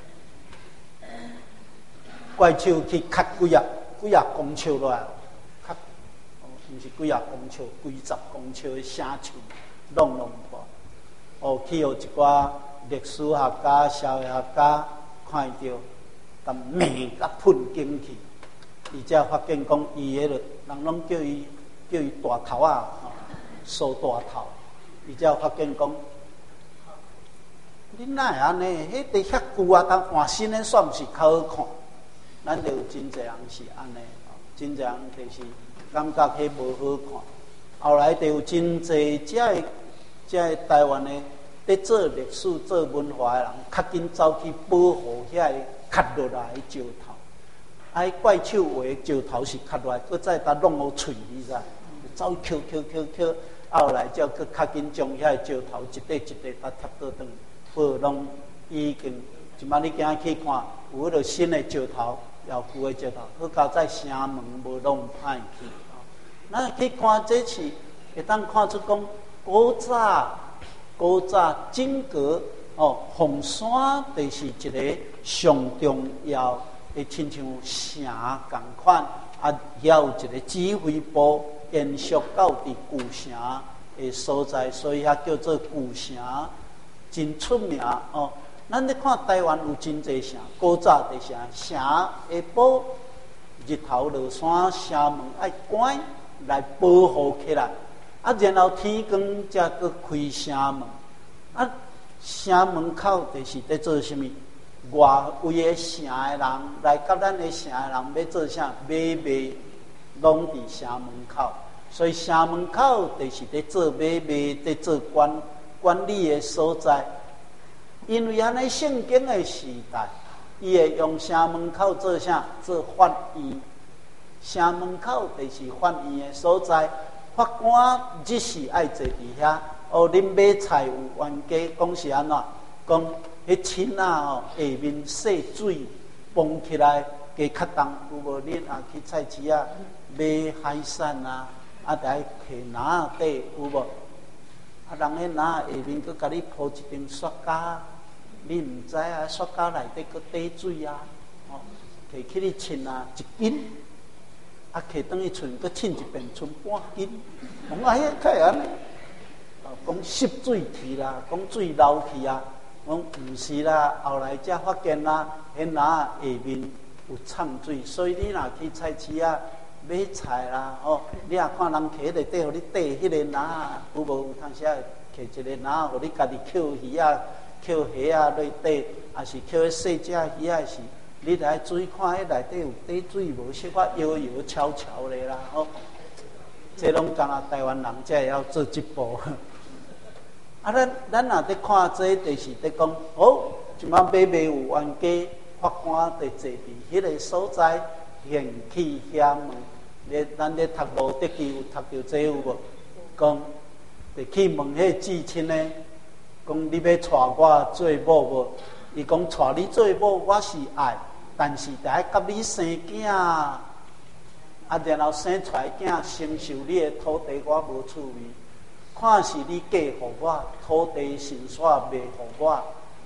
怪手去砍几啊几啊公尺落来，砍，哦，毋是几啊公尺，几十公尺的城墙，弄弄破。哦，去互一寡历史学家、社会学家看到，但骂甲喷进去，伊才发现讲伊迄个人拢叫伊叫伊大头啊，苏大头，伊才发现讲。你哪会安尼？迄个遐旧啊，当换新的算毋是较好看？咱就有真侪人是安尼，真侪人就是感觉迄无好看。后来就有真侪遮个遮个台湾的伫做历史、做文化的人，较紧走去保护遐个砍落来的石头。啊，迄怪手画的石头是砍落来，搁再甲弄好脆，你知？走去捡捡捡捡，后来才搁较紧将遐个石头一块一块甲贴倒转。无拢已经，即摆你今仔去看，有迄个新的石头，要旧的石头，好加在城门无弄歹去。咱去看这次，会当看出讲古早古早整个哦，凤山就是一个上重要的，亲像城共款，啊，也有一个指挥部延续到伫旧城的所在，所以遐叫做旧城。真出名哦！咱咧看台湾有真侪城，古早的城，城下晡日头落山，城门爱关来保护起来，啊，然后天光才搁开城门，啊，城门口就是在做什么？外围的城的人来甲咱的城的人要做啥？买卖拢伫城门口，所以城门口就是在做买卖，在做管。管理的所在，因为安尼圣经的时代，伊会用城门口做啥？做法院。城门口就是法院的所在，法官日时爱坐伫遐。哦，恁买菜有冤家，讲是安怎？讲迄亲啊吼，下面洗水崩起来，加较重。有无恁啊去菜市啊买海产啊，啊，得摕篮底有无？啊，人迄拿下面佫甲你铺一张雪茄，你毋知啊？雪茄内底佫滴水啊！哦，摕去你浸啊一斤，啊，摕转去剩佫浸一遍，剩半斤。讲啊，迄个安尼，哦，讲湿水去啦，讲水流去啊，讲毋是啦。后来才发现啦，迄拿下面有掺水，所以你若去菜市啊。买菜啦，哦，你也看人摕内底，互你缀迄个篮，有无有当时啊摕一个篮，互你家己捡鱼啊、捡虾啊落底，也是捡迄细只鱼啊是，你来注意看，迄内底有底水无？小可摇摇悄悄的啦，哦，这拢干啊台湾人才会晓做这步。啊，咱咱若伫看这，就是伫讲，哦，即摆买卖有冤家，法官伫坐伫迄个所在，嫌弃遐问。咧，咱咧读无德记有读到这有无？讲，就去问迄个至亲呢，讲你要娶我做某无？伊讲娶你做某，我是爱，但是得爱甲你生囝，啊，然后生出来囝承受你的土地，我无趣味。看是你嫁互我，土地神煞卖互我，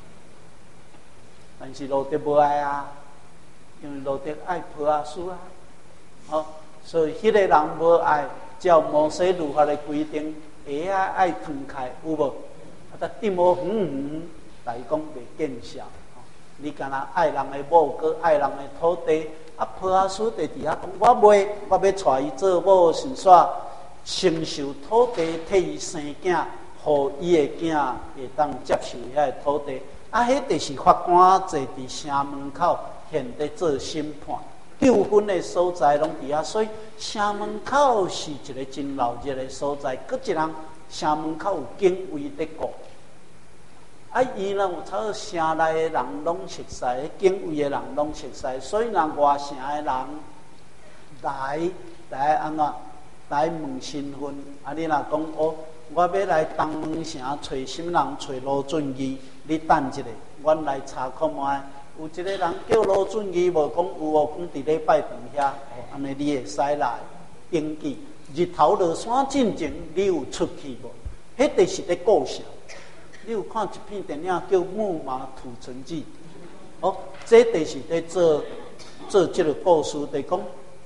但是路德无爱啊，因为路德爱抱阿叔啊，好。所以，迄个人无爱，照摩西律法的规定，鞋啊爱脱开，有无？啊，得滴无远远来讲袂见效。你干那爱人的某，佮爱人的土地，啊，抱阿叔在底下讲，我袂，我要娶伊做某，是煞承受土地，替伊生囝，互伊的囝会当接受遐个土地。啊，迄就是法官坐伫城门口，现在做审判。纠纷的所在拢伫遐，所以城门口是一个真闹热的所在。搁一人城门口有警卫伫顾， 啊，伊呢有操城内的人拢熟悉，境外的人拢熟悉，所以人外城的人来来安怎来问身份？啊，你若讲哦，我要来东门城找什么人？找罗俊义，你等一下，阮来查看卖。有一个人叫罗俊义，无讲有哦，讲伫礼拜堂遐，哦，安尼你会使来登记。日头落山进前，你有出去无？迄就是咧故事。你有看一片电影叫《木马屠城记》？哦，这就是咧做做这个故事，就讲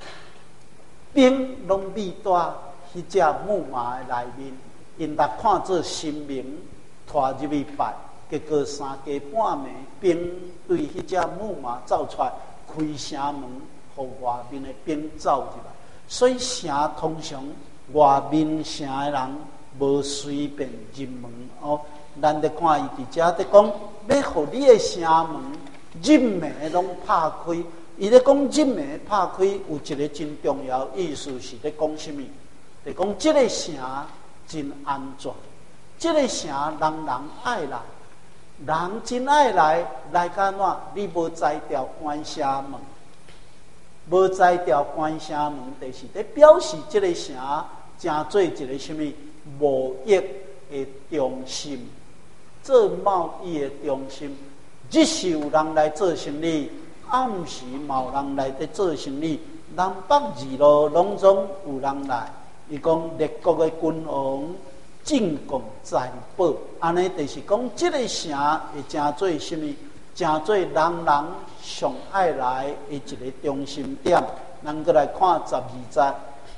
兵拢秘在迄只木马的内面，因若看做神明拖入去拜，结果三更半暝，兵对迄只木马走出来，开城门，互外面的兵走入来。所以城通常外面城的人无随便入门哦。咱咧看伊伫遮咧讲，要互你的城门入暝拢拍开。伊咧讲入暝拍开，有一个真重要意思是咧讲什么？就讲这个城真安全，这个城人人爱来，人真爱来，来干怎？你无摘掉关城门，无摘掉关城门，就是咧表示这个城真做一个什么无益的中心。做贸易的中心，日是有人来做生意，暗时嘛有人来在做生意。南北二路拢总有人来。伊讲列国的君王进贡财宝，安尼就是讲这个城会真做什么？真做人人上爱来的一个中心点。咱过来看十二节，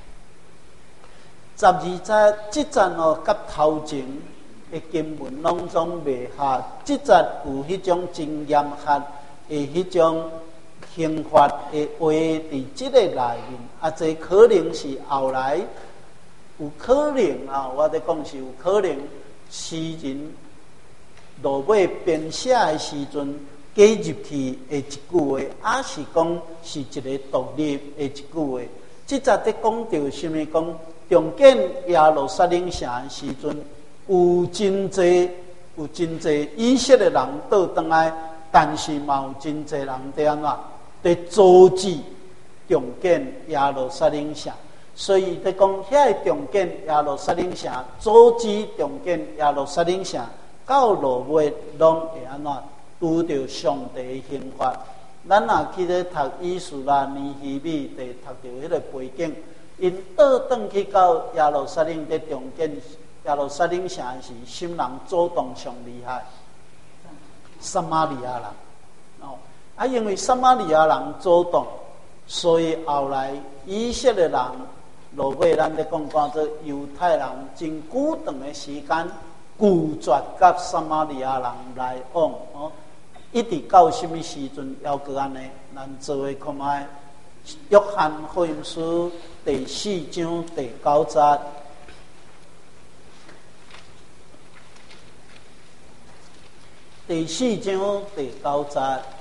十二节这节哦，甲头前的经文拢总袂合，即节有迄种真严苛的迄种刑罚的话伫即个内面，啊，这可能是后来有可能啊，我咧讲是有可能诗人落尾编写的时阵加入去的一句话，啊是讲是一个独立的一句话。即节咧讲到什么？讲重建耶路撒冷城的时阵。有真济，有真济以色列人倒转来，但是嘛有真济人伫安怎？伫阻止重建耶路撒冷城，所以伫讲遐个重建耶路撒冷城，阻止重建耶路撒冷城，到落尾拢会安怎？拄着上帝的刑罚。咱若去咧读以斯拉、尼希米，就读着迄个背景，因倒转去到耶路撒冷伫重建。耶路撒冷城是什人主动上厉害？撒玛利亚人哦，啊，因为撒玛利亚人主动，所以后来以色列人落尾，咱咧讲讲做犹太人真久长的时间拒绝甲撒玛利亚人来往哦，一直到什么时阵要搁安尼？咱做位看卖约翰福音书第四章第九节。第四章第九节，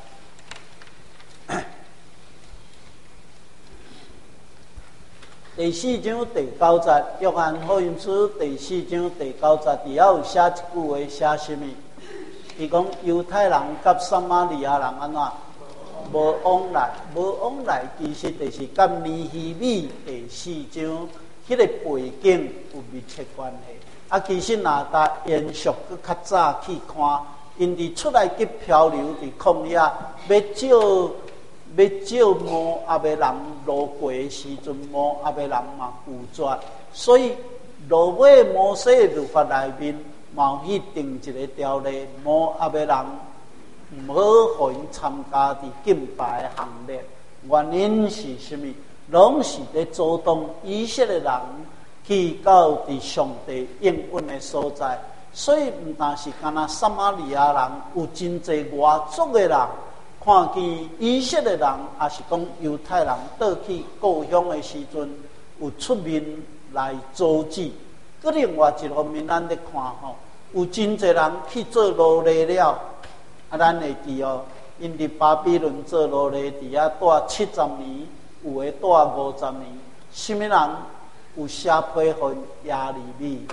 第四章第九节，约翰福音书第四章第九节，底下有写一句话，写什么？伊讲犹太人甲撒玛利亚人安怎无往来？无往来，其实就是甲尼希米第四章迄个背景有密切关系。啊，其实若搭延续搁较早去看。因伫出来去漂流伫旷野，要照要照摩押的人路过的时阵，摩押的人嘛拒绝，所以落尾摩西的律法内面，嘛有去定一个条例，摩押的人唔好互因参加伫敬拜的行列。原因是什么？拢是咧阻挡以色列人去到伫上帝应允的所在。所以唔但是干那撒玛利亚人，有真济外族的人看见以色列人，也是讲犹太人倒去故乡的时阵，有出面来阻止。搁另外一方面，咱咧看吼，有真济人去做奴隶了，啊，咱会记哦，因伫巴比伦做奴隶，伫遐住七十年，有诶住五十年。什么人有写批互耶利米？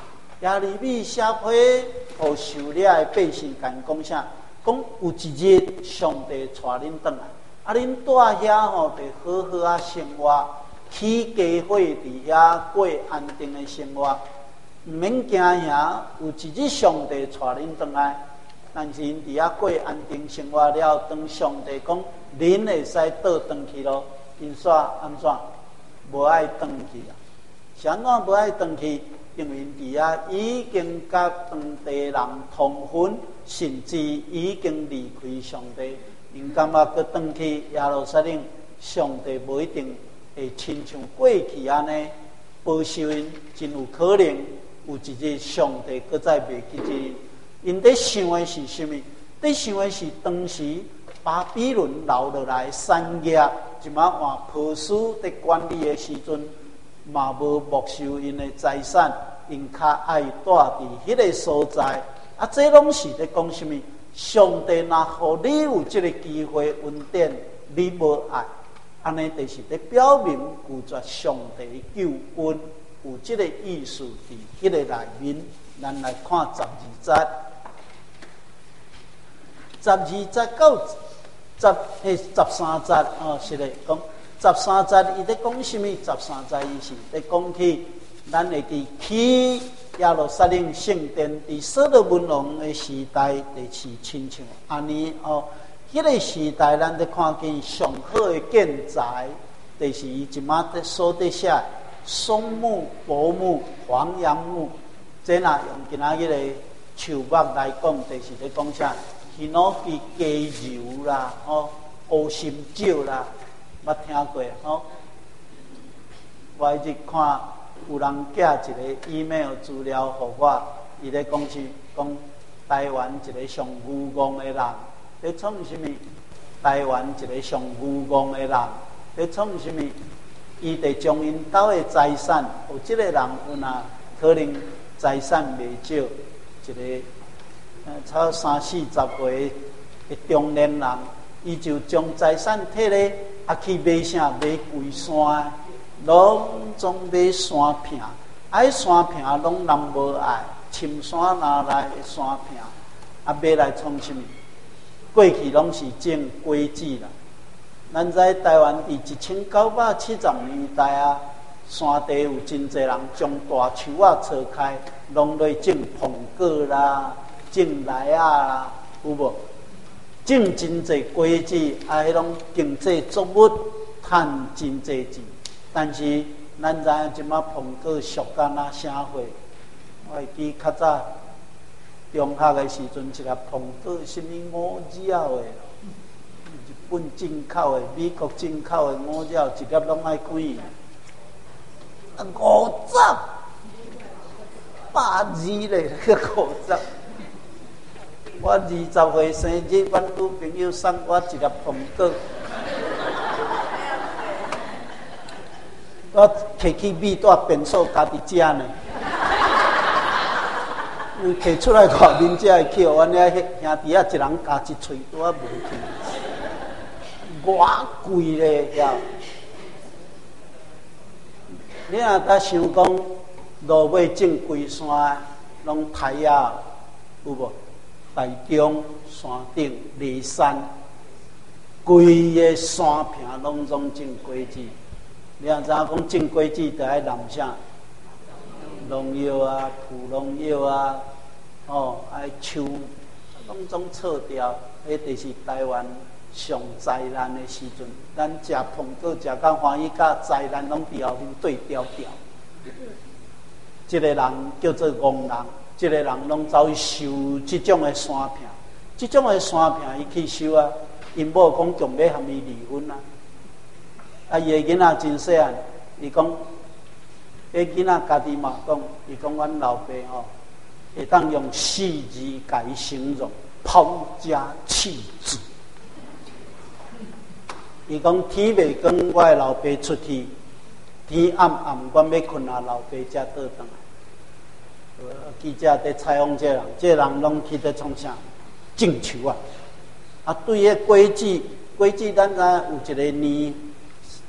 亚利米社会互受掠的百姓甲因讲啥？讲有一日上帝带恁转来，啊，恁住遐吼，得好好啊生活，起家伙伫遐过安定的生活，毋免惊遐。有一日上帝带恁转来，但是因伫遐过安定生活了，当上帝讲恁会使倒转去咯，因煞安怎无爱转去啊？是安怎无爱转去？因为因伫遐已经甲当地人通婚，甚至已经离开上帝。因感觉佮转去耶路撒冷，上帝无一定会亲像过去安尼保守因，真有可能有一日上帝佮再袂记一日。因伫想的是啥物？伫想的是当时巴比伦留落来产业，即马换波斯伫管理的时阵。嘛无没收因的财产，因较爱住伫迄个所在。啊，这拢是咧讲什么？上帝若互你有这个机会恩典，你无爱，安尼就是咧表明拒绝上帝救恩，有这个意思伫迄个内面。咱来看十二节，十二节到十诶十三节哦，是咧讲。十三节伊在讲什么？十三节伊是在讲起，咱会记起耶路撒冷圣殿伫所罗门王的时代，就是亲像安尼哦。迄、那个时代，咱在看见上好的建材，就是伊即马在所底下松木、柏木、黄杨木，这若用今仔日的树木来讲，就是在讲啥？希诺基鸡油啦，哦，乌心椒啦。捌听过吼、哦，我一直看有人寄一个 email 资料给我，伊咧讲是讲台湾一个上愚妄的人，咧创什么？台湾一个上愚妄的人，咧创什么？伊得将因兜的财产，有即个人有哪可能财产袂少，一个呃超三四十岁的中年人，伊就将财产摕咧。啊，去买啥？买龟山，拢总买山片，爱山片拢人无爱，深山哪来的山片？啊，买来创什么？过去拢是种果子啦。咱在台湾伫一千九百七十年代啊，山地有真侪人将大树啊扯开，拢来种苹果啦，种梨啊啦，有无？种真侪果子，啊，迄种经济作物赚真侪钱。但是咱知影即马苹果俗干啊啥货？我会记较早中学的时阵，一粒苹果什么五角的，日本进口的、美国进口的五角，一粒拢爱几？啊，五十，百二咧，个五十。我二十岁生日，阮女朋友送我一粒苹果，我摕去米带变数家己食呢。伊摕出来外面才会去，阮遐兄弟啊，一人加一喙，我无去。偌贵咧呀！你若甲想讲，路尾种规山，拢台啊，有无？台中山顶梨山，规个山片拢总种果子。你若知影讲种果子，就爱淋啥？农药啊，普农药啊，哦，爱树拢总撤掉。迄就是台湾上灾难的时阵，咱食苹果食到欢喜，甲灾难拢伫后面对调调。这个人叫做戆人。这个人拢走去收这种的山片，这种的山片伊去收啊，因某讲强要和伊离婚啊。啊，伊个囡仔真细汉，伊讲，迄囡仔家己嘛讲，伊讲阮老爸吼，会当用四字甲伊形容：抛家弃子。伊讲天未光，我的老爸出去，天暗暗，阮要困啊，老爸才倒转来。记者在采访这人，这人拢去在创啥？种树啊！啊，对迄果子，果子咱知有一个年，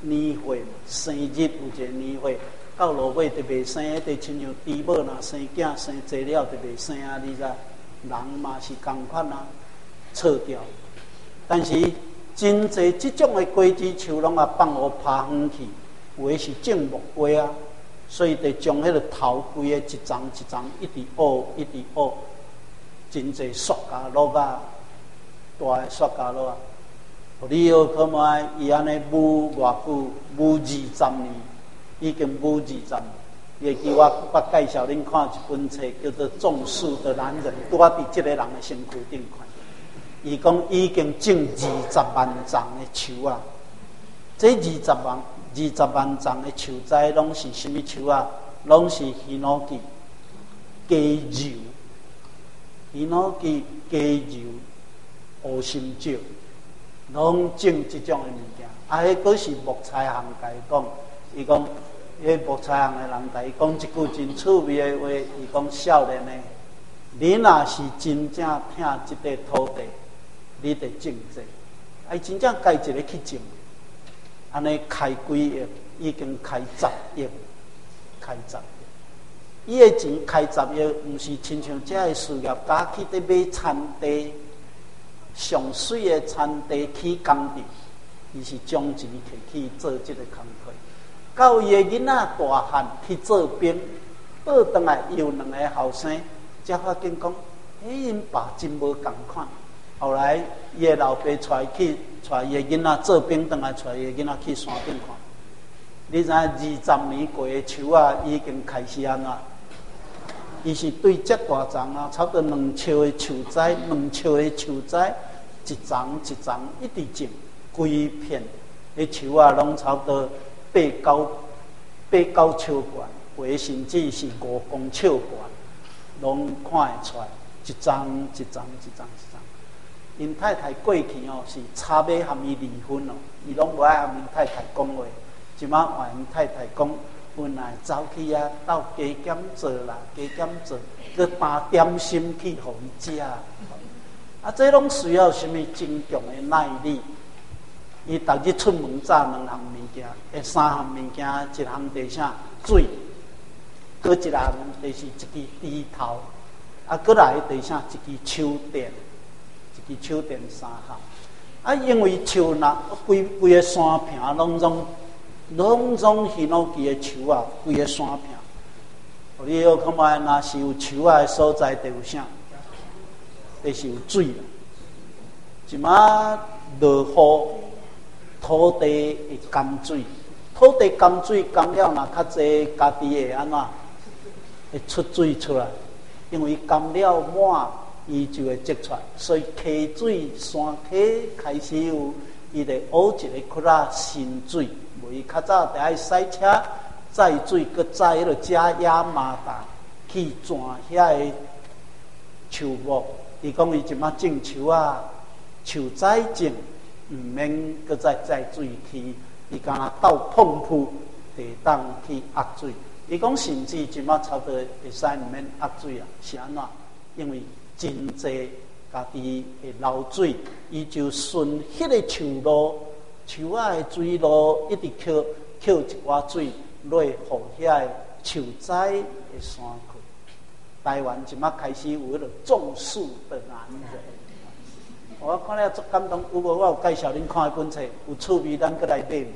年岁生日有一个年岁，到落尾就袂生，迄个亲像猪母若生囝生济了就袂生啊！你知，人嘛是共款啊，错掉。但是真济即种的果子树拢啊放互拍远去，有诶是种木瓜啊，所以得将迄个头规个一丛一丛一直挖一直挖，真济塑胶落啊，大诶塑胶落啊。你要看卖，伊安尼舞偌久，舞二十年，已经舞二十年。会记我捌介绍恁看一本册，叫做《种树的男人》，拄啊伫即个人的身躯顶看。伊讲已经种二十万丛的树啊，这二十万二十万丛的树栽拢是什么树啊？拢是檜榔枝、鸡柔、檜榔枝、鸡柔、乌心椒。拢种即种的物件，啊，迄个是木材行家讲，伊讲，迄木材行的人甲伊讲一句真趣味的话，伊讲少年的，你若是真正疼即块土地，你得种这，啊，真正家一个去种，安尼开几亿，已经开十亿，开十亿，伊的钱开十亿，毋是亲像遮个事业家去伫买田地。上水的田地起工地，伊是将钱摕去做即个工课。到伊的囡仔大汉去做兵，倒转来有两个后生，才发现讲，迄因爸真无共款。后来伊的老爸带去带伊的囡仔做兵，转来带伊的囡仔去山顶看。你知二十年过的树啊，已经开始安怎？伊是对遮大丛啊，差不多两尺的树栽，两尺的树栽，一丛一丛一直种，规片迄树啊，拢差不多八九八九尺高，或甚至是五公尺高，拢看会出来，一丛一丛一丛一丛。因太太过去哦，是差要和伊离婚哦，伊拢无爱和因太太讲话，即马换因太太讲。本来走去啊，到加减做啦，加减做，佮搬点心去互伊食。啊，这拢需要什么真强的耐力？伊逐日出门早两项物件，诶，三项物件，一项第啥水，佮一项就是一支猪头，啊，佮来第啥一支手电，一支手电三项。啊，因为树若规规个山坪拢总。拢总檜榔枝的树啊，规个山坪。你要看卖，若是有树啊的所在，就有啥？就是有水啦。即马落雨，土地会甘水，土地甘水甘了，若较济，家己会安怎？会出水出来，因为甘了满，伊就会积出来，所以溪水山溪开始有，伊就挖一个窟仔新水。伊较早得爱塞车载水，佮载迄个加压马达去转遐个树木。伊讲伊即马种树啊，树栽种，毋免佮再载水去，伊敢若倒碰铺地当去压水。伊讲甚至即马差不多会使毋免压水啊，是安怎？因为真济家己会流水，伊就顺迄个树路。树仔的水路一直扣扣一寡水落，互遐个树栽会山去。台湾即马开始有迄个种树的男人，我看了足感动。有无我有介绍恁看迄本册，有趣味，咱搁来买。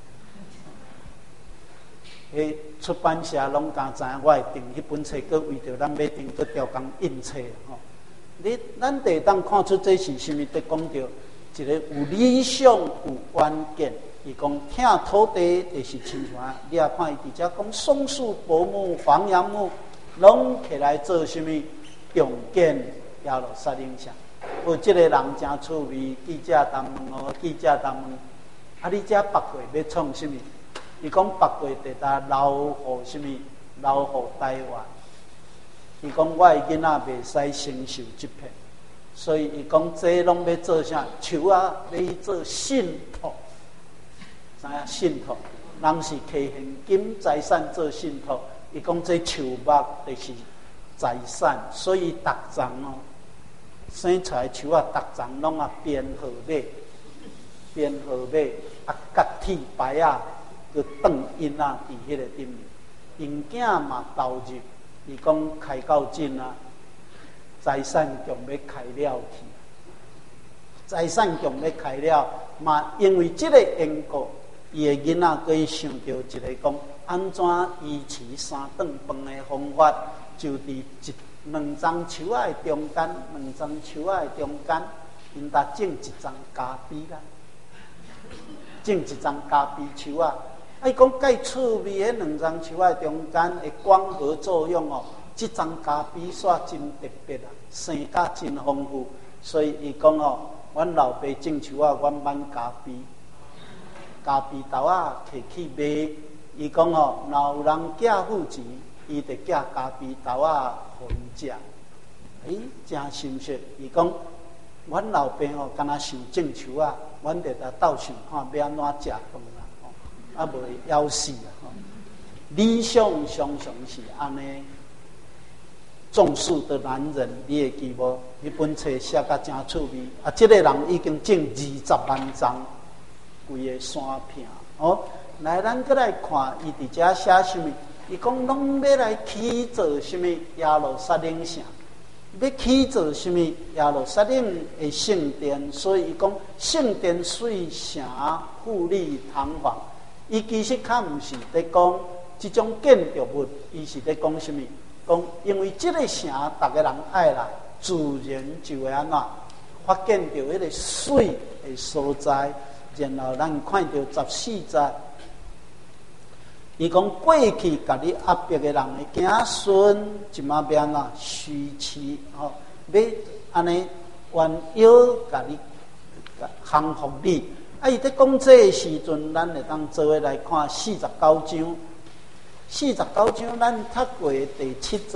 迄出版社拢敢知影，我会订迄本册，搁为着咱要订，搁调工印册吼。你咱得当看出这是啥物？得讲着。一个有理想、有远见，伊讲疼土地就是亲像，你也看伊伫遮讲松树、柏木、黄杨木，拢起来做什么？重建亚罗萨林城。有即个人真趣味，记者当问哦，记者当问，啊，你遮北过要创什么？伊讲北过地搭留互什么？留互台湾。伊讲我的囡仔袂使承受这片。所以伊讲这拢要做啥？树啊，要去做信托，知影信托？人是摕现金财产做信托。伊讲这树木就是财产，所以逐丛哦，生出来树啊，逐丛拢啊编号码。 编号马啊，甲铁牌啊，去挡因啊，伫迄个顶面，因囝嘛投入，伊讲开到真啊，财产强要开了去，财产强要开了，嘛因为即个缘故，伊的囡仔可以想到一个讲安怎维持三顿饭的方法，就伫一两张树仔的中间，两张树仔的中间，因搭种一张咖啡啦，种一张咖啡树仔。啊，伊讲介趣味的两张树仔中间的光合作用哦，这张咖啡煞真特别啊，生甲真丰富。所以伊讲哦，阮老爸种树仔，阮买咖啡，咖啡豆啊摕去卖。伊讲哦，若有人寄付钱，伊就寄咖啡豆啊互因食。诶，真心实。伊讲，阮老爸哦，敢若想种树啊，阮就来斗想看要安怎食饭啦，吼，啊袂枵死啊，吼。理想常常是安尼。种树的男人，你会记无？迄本册写甲真趣味。啊，即、这个人已经种二十万丛，规个山片哦。来，咱再来看，伊伫遮写什么？伊讲拢要来起造什么耶路撒冷城，要起造什么耶路撒冷的圣殿，所以伊讲圣殿水城富丽堂皇。伊其实较毋是在讲即种建筑物，伊是在讲什么？讲因为即个城，逐个人爱来，自然就会安怎发现到迄个水的所在，然后咱看到十四节。伊讲过去甲你压迫的人的子孙，即马要安怎虚持吼，要安尼弯腰甲你降服你。啊，伊在讲这个时阵，咱会当做伙来看四十九章。四十九章咱读过第七节，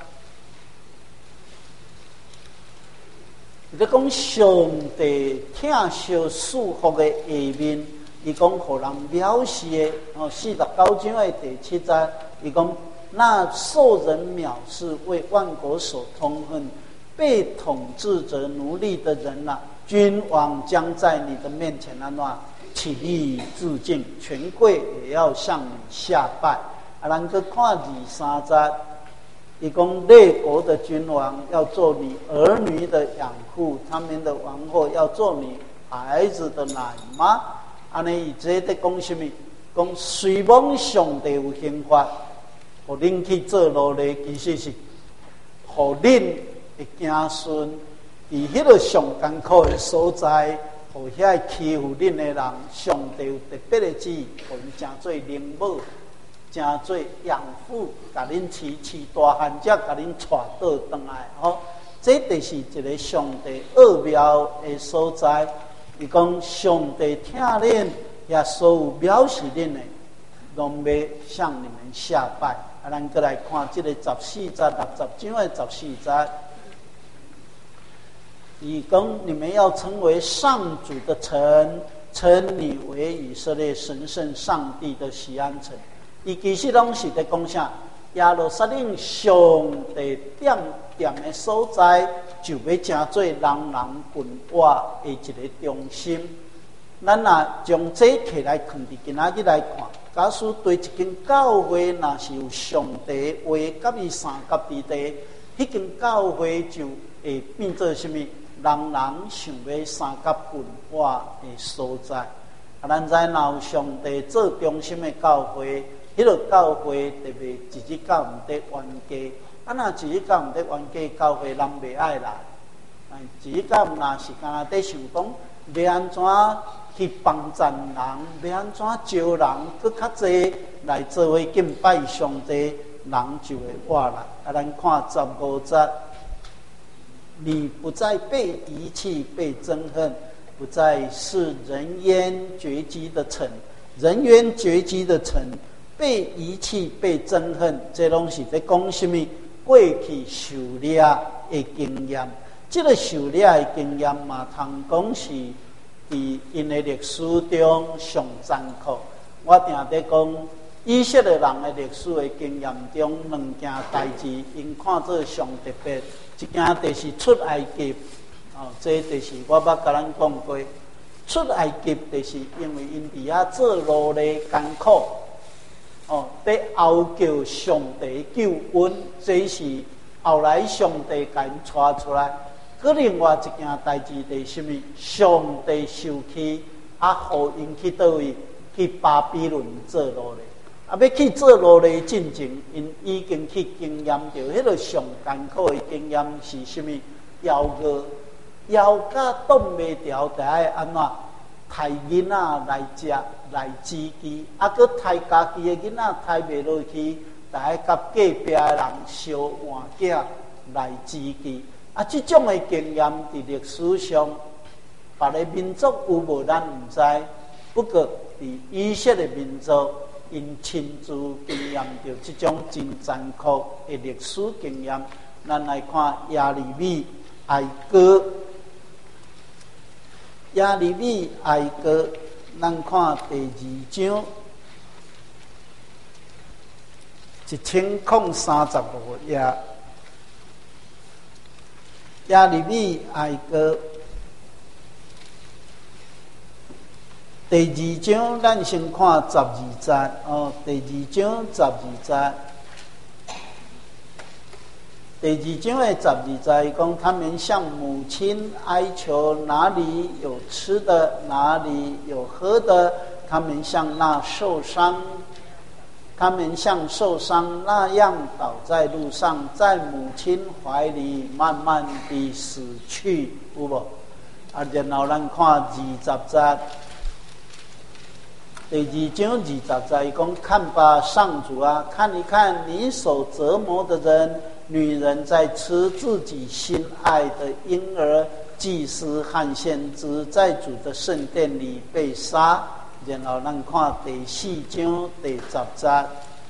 伊在讲上帝疼惜束缚的下面。伊讲，互人藐视的哦，四十九章的第七节，伊讲，那受人藐视、为万国所痛恨、被统治者奴隶的人呐、啊，君王将在你的面前安怎起立致敬，权贵也要向你下拜。啊，咱去看二三节，伊讲，列国的君王要做你儿女的养父，他们的王后要做你孩子的奶妈。安尼伊这在讲什么？讲虽望上帝有刑罚，互恁去做奴隶，其实是互恁的子孙，伫迄个上艰苦的所在，互遐欺负恁的人，上帝有特别的旨意，互因诚做灵母，诚做养父，甲恁饲饲大汉，才甲恁带倒转来。吼、哦，这就是一个上帝奥妙的所在。伊讲上帝听恁，也所有藐视恁的，拢要向你们下拜。啊，咱再来看这个十四节六十章的十四节，伊讲你们要成为上主的城，称你为以色列神圣上帝的锡安城。伊其实拢是在讲啥？耶路撒冷上帝点点的所在，就要成做人人群活的一个中心。咱若将这摕来放伫今仔日来看，假使对一间教会若是有上帝话甲伊三甲伫地，迄间教会就会变做什么？人人想要三甲群活的所在。啊，咱知若有上帝做中心的教会。迄个教会特别一日到毋得冤家，啊，若一日到毋得冤家，教会人袂爱来。啊，一日到若是干那在想讲，要安怎去帮赞人，要安怎招人，搁较济来做伙敬拜上帝，人就会活来。啊，咱看十五节，你不再被遗弃、被憎恨，不再是人烟绝迹的城，人烟绝迹的城。被遗弃、被憎恨，这拢是在讲什么？过去受掠的经验，这个受掠的经验嘛，通讲是伫因的历史中上残酷。我定在讲，以色列人的历史的经验中，两件代志，因看做上特别。一件就是出埃及，哦，这就是我捌甲咱讲过。 出埃及就是因为因伫遐做奴隶艰苦，哦，在后叫上帝救恩，这是后来上帝甲因带出来。佮另外一件代志就是什么？上帝受气，啊，互因去倒位？去巴比伦做奴隶。啊，要去做奴隶进前，因已经去经验到迄个上艰苦的经验是什么？枵饿，枵甲挡袂牢，就爱安怎？刣囡仔来食来支支，啊，佮刣家己的囡仔刣袂落去，就爱甲隔壁的人烧换囝来支支。啊，这种的经验伫历史上，别个民族有无咱毋知，不过伫以色列民族，因亲自经验到这种真残酷的历史经验。咱来看耶利米哀歌，耶利米哀歌，咱看第二章一千零三十五页。耶利米哀歌第二章，咱先看十二节哦。第二章十二节，第二章的十二节讲，他们向母亲哀求，哪里有吃的，哪里有喝的？他们像那受伤，他们像受伤那样倒在路上，在母亲怀里慢慢地死去，有无？啊，然后咱看二十节。第二章二十节讲，看吧，上主啊，看一看你所折磨的人，女人在吃自己心爱的婴儿，祭司和先知在主的圣殿里被杀。然后咱看第四章第十节，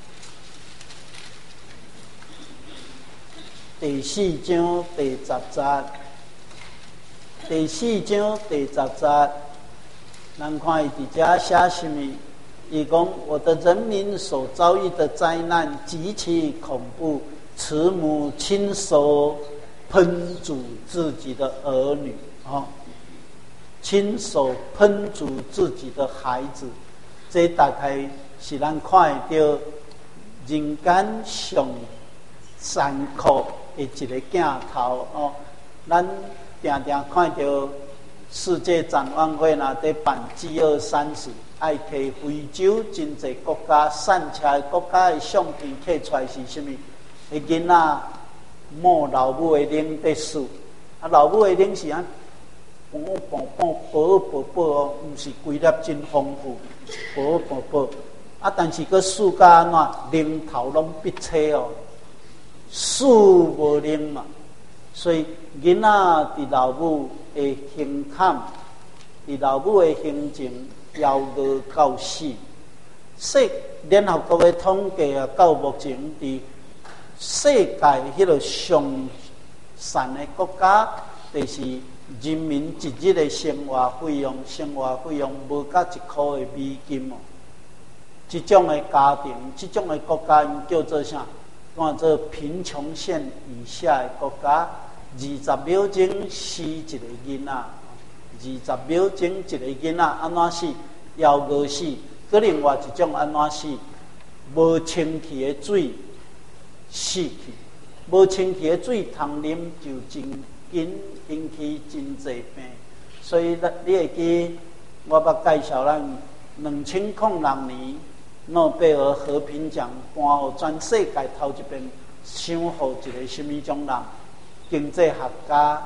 第四章第十节，第四章第十节。咱看伊伫遮写什么？伊讲我的人民所遭遇的灾难极其恐怖，慈母亲手烹煮自己的儿女，哦，亲手烹煮自己的孩子，这大概是咱看到人间上残酷的一个镜头哦。咱常常看到。世界展望会若在办饥饿三十，爱摕非洲真侪国家散车的国家的相片摕出来是啥物？迄囡仔摸老母的奶在输，啊，老母的奶是啊，啵啵啵啵啵啵哦，毋是规粒真丰富，啵啵啵，啊，但是佮输甲安怎？奶头拢闭切哦，输无奶嘛。所以囡仔伫老母的胸坎，伫老母的胸前枵饿到死。世联合国的统计啊，到目前伫世界迄个上善的国家，就是人民一日的生活费用，生活费用无甲一箍的美金哦。这种的家庭，这种的国家，因叫做啥？叫做贫穷线以下的国家。二十秒钟死一个囡仔，二十秒钟一个囡仔安怎死？枵饿死。佮另外一种安怎死？无清气的水死去，无清气的水通啉就真紧引起真济病。所以你会记我捌介绍咱两千零六年诺贝尔和平奖颁予全世界头一遍，赏予一个什么种人？经济学家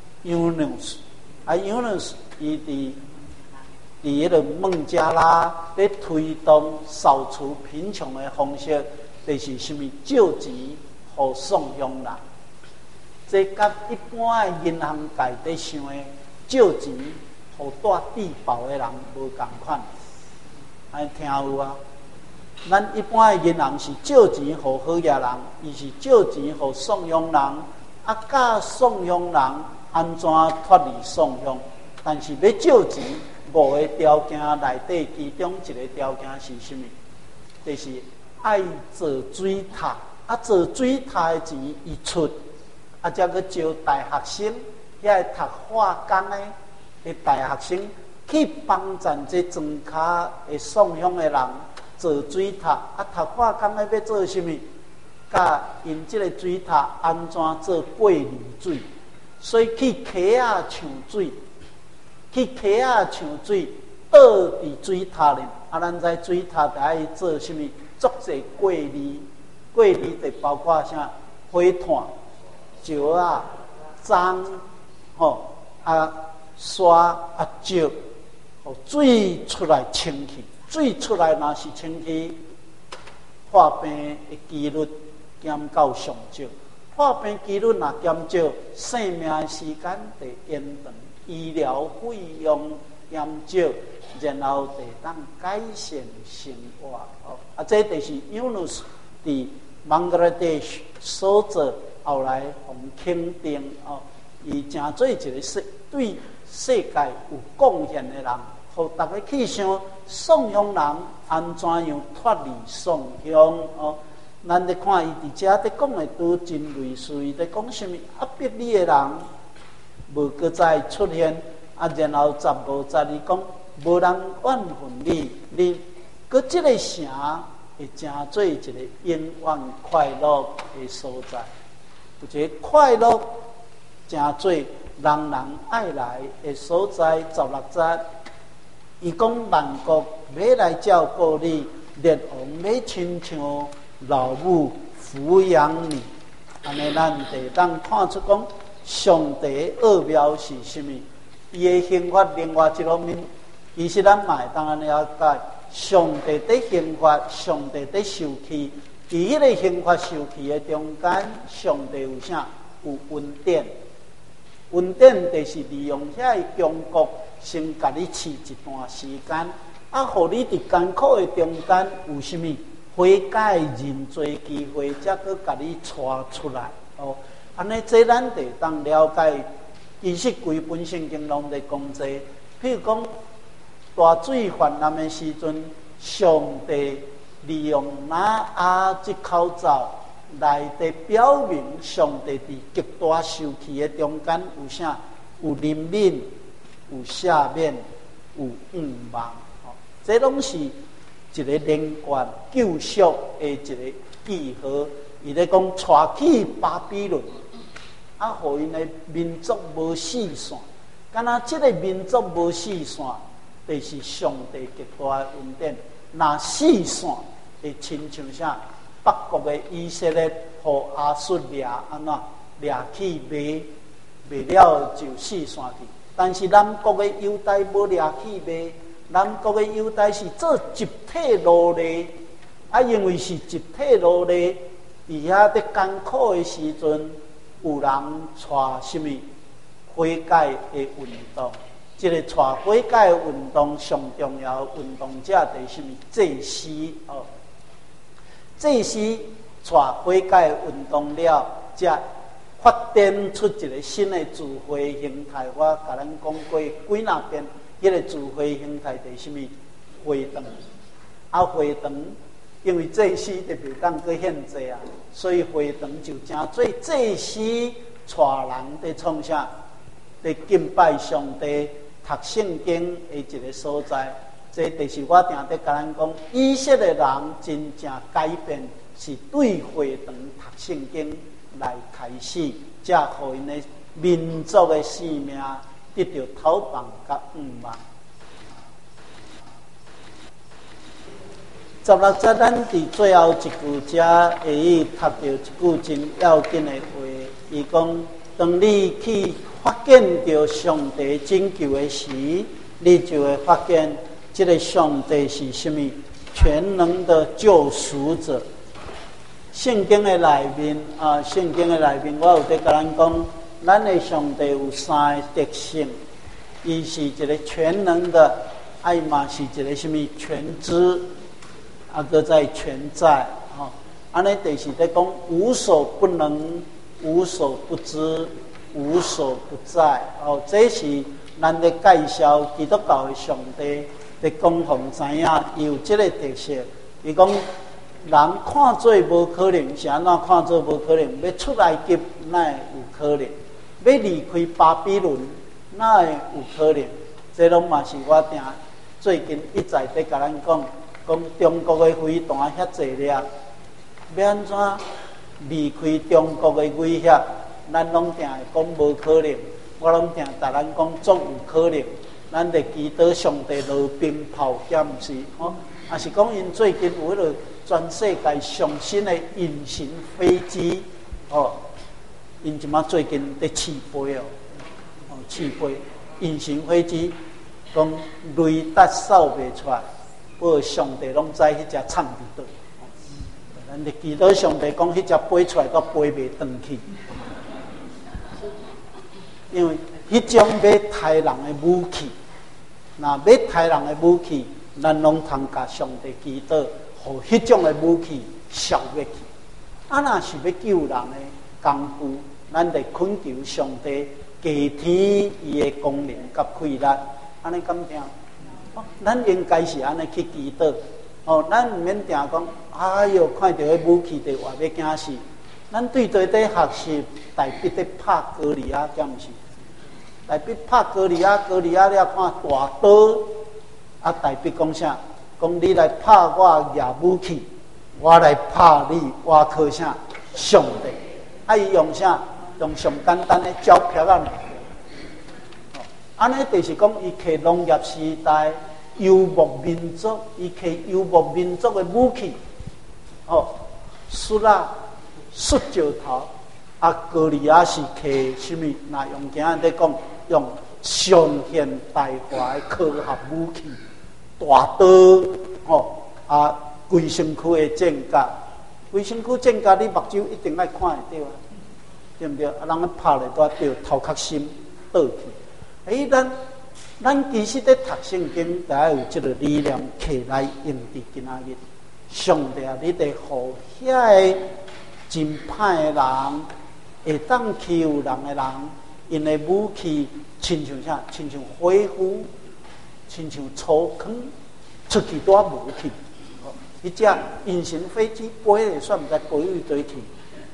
Yunus， 啊 Yunus 伊伫伫迄个孟加拉咧推动扫除贫穷的方式，就是什么救济和送养人。这甲一般的银行界在想的救济和带低保的人无共款，安听有啊？咱一般的银行是救济和好野人，伊是救济和送养人。啊，教送养人安怎脱离送养？但是要救钱，五个条件内底，其中一个条件是什么？就是爱做水塔，啊，做水塔的钱一出，啊，才去招大学生，遐读化工的的大学生去帮赞这庄卡的送香的人做水塔，啊，头发工咧要做什么？甲因这个水塔安怎做过滤水？所以去溪啊抢水，去溪啊抢水，倒伫水塔里。啊，咱在水塔就爱做什么？作者过滤，过滤就包括啥火炭、石啊、樟，吼啊沙啊石，哦水出来清气，水出来若是清气，破病的几率减到上少。破病几率若减少，生命时间就延长，医疗费用减少，然后就当改善生活。哦，啊，这就是 Yunus 伫孟加拉地所做，后来互肯定哦，伊真做一个世对世界有贡献的人，互大家去想送香人安怎样脱离送香哦。咱咧看伊伫遮咧讲的都真类似，伊咧讲什么压迫你的人无搁再出现，啊，然后十无十二讲无人怨恨你，你搁即个城会成做一个永远快乐的所在，有一个快乐成做人人爱来的所在。十六节，伊讲万国要来照顾你，列王要亲像老母抚养你，安尼咱就当看出讲上帝奥妙是什么？伊的刑罚另外一方面，其实咱嘛会当安尼了解，上帝在刑罚，上帝在受气。伫迄个刑罚受气的中间，上帝有啥？有恩典。恩典就是利用遐个强国，先甲你饲一段时间，啊，互你伫艰苦的中间有啥物？悔改认罪机会，才搁甲你带出来哦。安尼，这咱得当了解。其实规本圣经拢在讲这，譬如讲大水泛滥的时阵，上帝利用拿阿即口罩来地表明，上帝伫极大受气的中间有啥？有怜悯，有赦免，有愿望。哦，这拢是一个连贯救赎的一个记号。伊咧讲带去巴比伦，啊，互因的民族无死线。敢若即个民族无死线，就是上帝极大的恩典。若死线，会亲像啥？北国的以色列，互亚述掠安怎掠去卖，卖了就死线去。但是南国的犹大无掠去卖。南国的犹大是做集体奴隶，啊，因为是集体奴隶，伫遐伫艰苦的时阵，有人带什么悔改的运动？这个带悔改的运动上重要的运动者就是什么？祭司哦，祭司带悔改的运动了，才发展出一个新的智慧形态。我甲咱讲过几若遍。迄个智慧形态就是什么？会堂，啊会堂，因为祭司就袂当去献祭啊，所以会堂就成做祭司带人伫创啥？伫敬拜上帝、读圣经的一个所在。这就是我定在甲咱讲，以色列人真正改变，是对会堂读圣经来开始，才互因的民族的生命得到头棒甲愿望。十六节咱伫最后一句只会意读到一句真要紧的话，伊讲：当你去发现到上帝拯救的时，你就会发现，这个上帝是什么？全能的救赎者。圣经的内面啊，圣经的内面，我有在甲咱讲。咱的上帝有三个特性，伊是一个全能的，爱嘛是一个什么全知，啊个在全在，吼、哦，安尼就是在讲无所不能、无所不知、无所不在。哦，这是咱咧介绍基督教的上帝，咧讲互知影，伊有这个特色。伊讲人看做无可能，是安怎看做无可能？要出来急，哪会有可能？要离开巴比伦，哪会有可能？ 这拢嘛是我定最近一再在甲咱讲，讲中国的飞弹遐济了，要安怎离开中国的威胁？咱拢定会讲无可能，我拢定甲咱讲总有可能。咱伫基岛上帝落冰炮剑是吼，啊是讲因最近有迄个全世界上新的隐形飞机哦，因即马最近在试飞哦，哦试飞隐形飞机。讲雷达扫袂出来，不过上帝拢知迄只藏伫倒。咱伫祈祷上帝讲，迄只飞出来都飞袂转去，因为迄种要杀人的武器，若要杀人的武器，咱拢通甲上帝祈祷，互迄种的武器消灭去。啊，若是要救人的功夫，咱得恳求上帝加添伊的功能甲气力。安尼敢听？哦，咱应该是安尼去祈祷。哦，咱毋免定讲，哎哟，看到迄武器就话要惊死。咱对对在学习大笔在拍高利亚，敢毋是？大笔拍高利亚，高利亚了看大刀，啊，大笔讲啥？讲你来拍我举武器，我来拍你，我靠啥？上帝。啊，伊用啥？用上简单的钞票啊！安尼就是讲，伊摕农业时代游牧民族，伊摕游牧民族的武器，哦，树啊、塑石头，啊，高利亚是摕什么？那用今仔在讲，用上现代化的科学武器，大刀，哦，啊，规身躯的战甲，规身躯战甲，你目睭一定爱看会到啊，对不对？啊，人拍咧都着头壳心倒去。哎，咱咱其实在读圣经，大家有这个理念，摕来用伫今仔日。上帝啊，你得互遐个真歹的人，会当欺负人的人，因的武器亲像啥？亲像火斧，亲像粗坑，出去多武器。一只隐形飞机飞咧，算毋知飞去对去。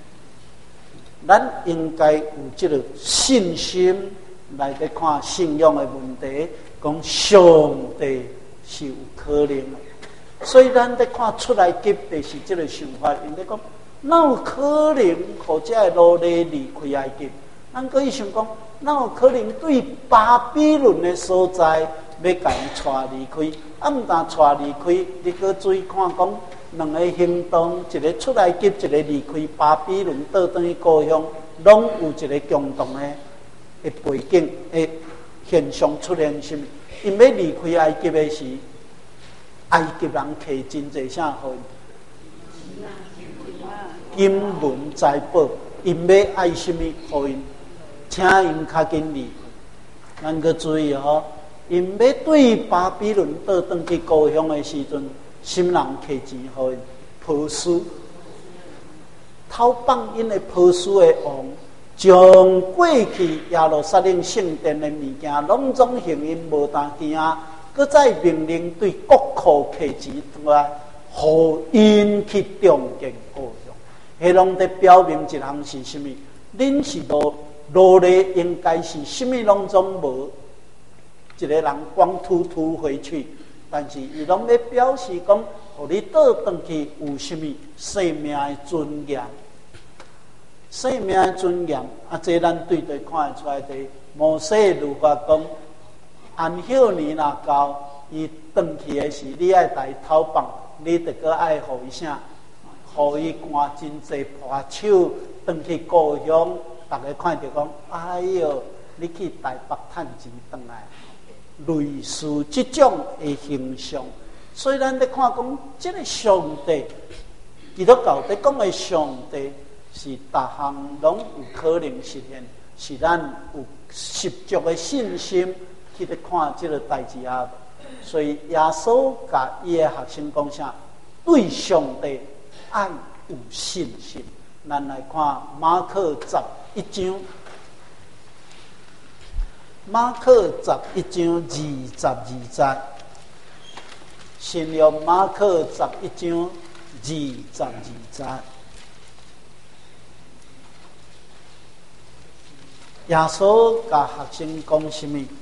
咱应该有这个信心。来在看信仰的问题，讲上帝是有可能的，所以咱在看出来级就是这个想法，因在讲哪有可能或者会罗列离开埃及？咱可以想讲，哪有可能对巴比伦的所在要甲伊带离开？啊，毋但带离开，你搁注意看讲两个行动，一个出来级，一个离开巴比伦，倒转去故乡，拢有一个共同的。的背景的现象出现什么？因要离开埃及的时，埃及人摕真济啥互金文财宝，因要爱什么互因，请因较紧离开。咱个注意哦，因要对巴比伦倒转去故乡的时阵，什么人摕钱互因？波斯，偷放因的波斯的王。将过去耶路撒冷圣殿的物件，拢总行因无当惊，搁再命令对国库摕钱出来，互因去重建故乡。迄拢在表明一项是什么？恁是无努力，应该是什么拢总无。一个人光秃秃回去，但是伊拢要表示讲，互你倒转去有什么生命的尊严。生命的尊严，啊，这咱对对看得出来的。摩西律法讲，安休年若到，伊转去的时，你爱来偷放，你得个爱互伊啥？互伊赶真济破手，转去故乡，大家看到讲，哎哟，你去台北趁钱转来，类似这种的形象。所以咱在看讲，这个上帝，基督教在讲的上帝。是逐项拢有可能实现，是咱有十足的信心去咧看这个代志啊。所以耶稣甲伊的学生讲啥？对上帝爱有信心。咱来看马可十一章，马可十一章二十二节，新约马可十一章二十二节。耶稣甲学生讲什么？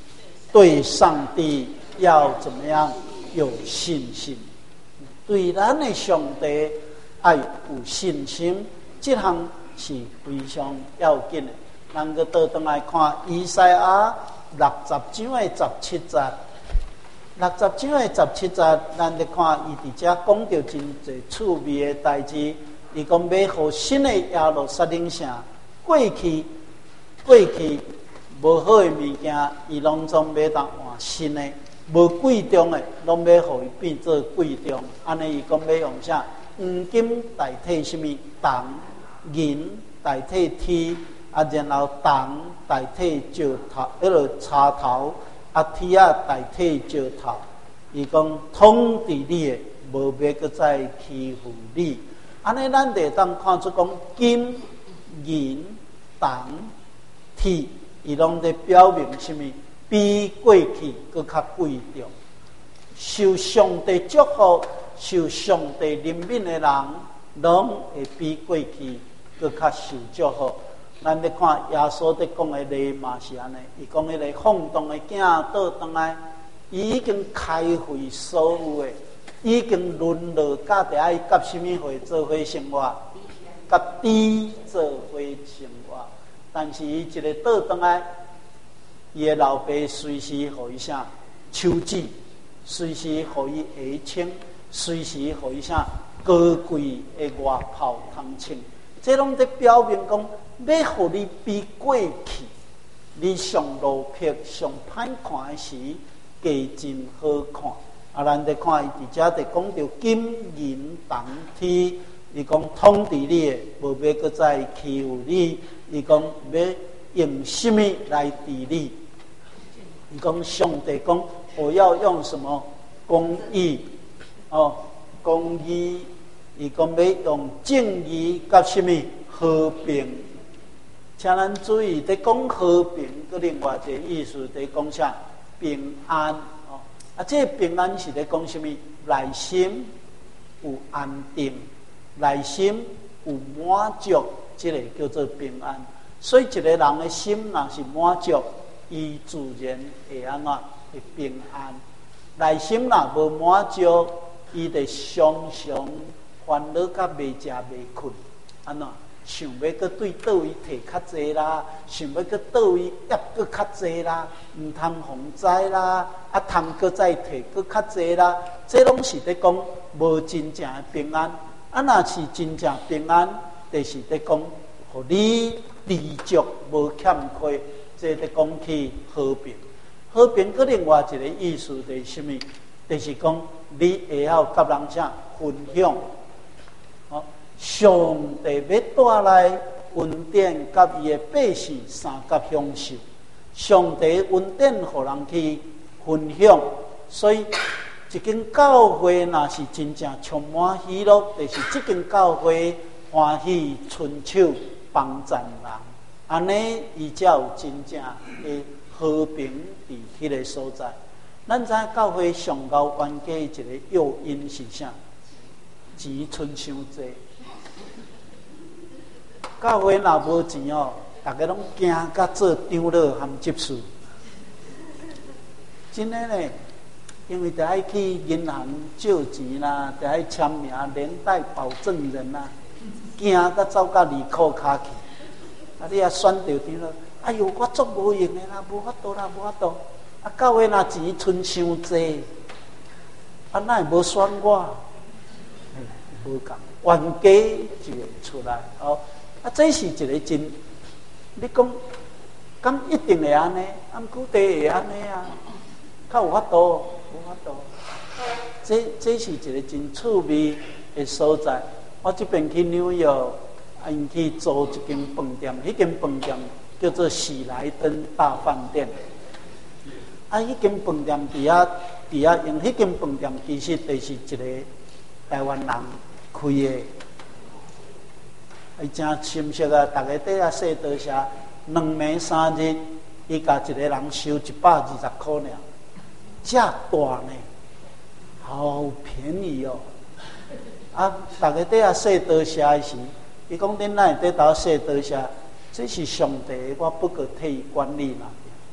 对上帝要怎么样有信心？对咱的上帝要有信心，这项是非常要紧的。咱个倒转来看以赛亚六十章的十七节，六十章的十七节，咱咧看伊伫遮讲到真侪趣味的代志。伊讲要互新的耶路撒冷城过去，过去无好的物件，伊拢总要当换新的；无贵重的，拢要互伊变做贵重。安尼伊讲要用啥？黄金代替什么？铜、银代替铁，啊，然后铜代替石头，迄个插头，啊，铁啊代替石头。伊讲统治你的，无要搁再欺负你。安尼，咱得当看出讲金、银、铜、铁，伊拢在表明什么？比过去搁较贵重。受上帝祝福、受上帝怜悯的人，拢会比过去搁较受祝福。咱咧看耶稣在讲的例嘛是安尼，伊讲迄个放荡的囝倒转来，伊已经开会所有的。已经沦落，甲伫爱甲什么会做伙生活？甲猪做伙生活。但是伊一个倒转来，伊的老爸随时互伊啥手指，随时互伊下穿，随时互伊啥高贵的外袍通穿。这拢在表明讲，要互你比过去，你上落魄、上歹看的时，加真好看。啊，咱在看伊伫遮，伫讲到金银铜铁，伊讲统治你的，无要搁再欺负你。伊讲要用什么来治你？伊讲上帝讲，我要用什么公义？哦，公义。伊讲要用正义甲什么和平？请咱注意，伫讲和平，搁另外一个意思，伫讲啥？平安。啊，这个平安是咧讲什么？内心有安定，内心有满足，这个叫做平安。所以一个人的心若是满足，伊自然会安怎？会平安。内心若无满足，伊就常常烦恼，甲袂食袂困，安怎？想要搁对倒位摕较济啦，想要搁倒位压搁较济啦，毋通防灾啦，啊，通搁再摕搁较济啦，这拢是咧讲无真正的平安。啊，若是真正平安，就是咧讲，互你知足无欠缺，这咧讲起和平。和平搁另外一个意思就是什么？就是讲你会晓甲人啥分享。上帝要带来恩典，甲伊的百姓三甲享受。上帝恩典，互人去分享。所以，一间教会若是真正充满喜乐，就是这间教会欢喜伸手帮助人，安尼伊才有真正的和平伫迄个所在。咱知教会上高冤家一个诱因是啥？钱剩伤济。教会若无钱哦，大家拢惊甲做长老和执事。真的呢，因为得爱去银行借钱啦，得爱签名连带保证人啦，惊甲走到二库骹去。啊，你啊选到长老，哎呦，我足无用的啦，无法度啦，无法度。啊，教会若钱剩伤济，啊，哪会无选我？无共冤家就会出来哦。啊，这是一个真，你讲，敢一定会安尼？啊，毋过地会安尼啊？较有法度，无法度。这这是一个真趣味的所在。我这边去纽约，啊，因去租一间饭店，迄间饭店叫做喜来登大饭店。啊，迄间饭店伫遐伫遐用迄间饭店，其实就是一个台湾人开的。伊真深色啊！大家底下说多些，两暝三日，伊甲一个人收一百二十块尔，这大呢，好便宜哦！啊，大家底下说多些的时，伊讲恁哪会底头说多些？这是上帝，我不过替伊管理啦。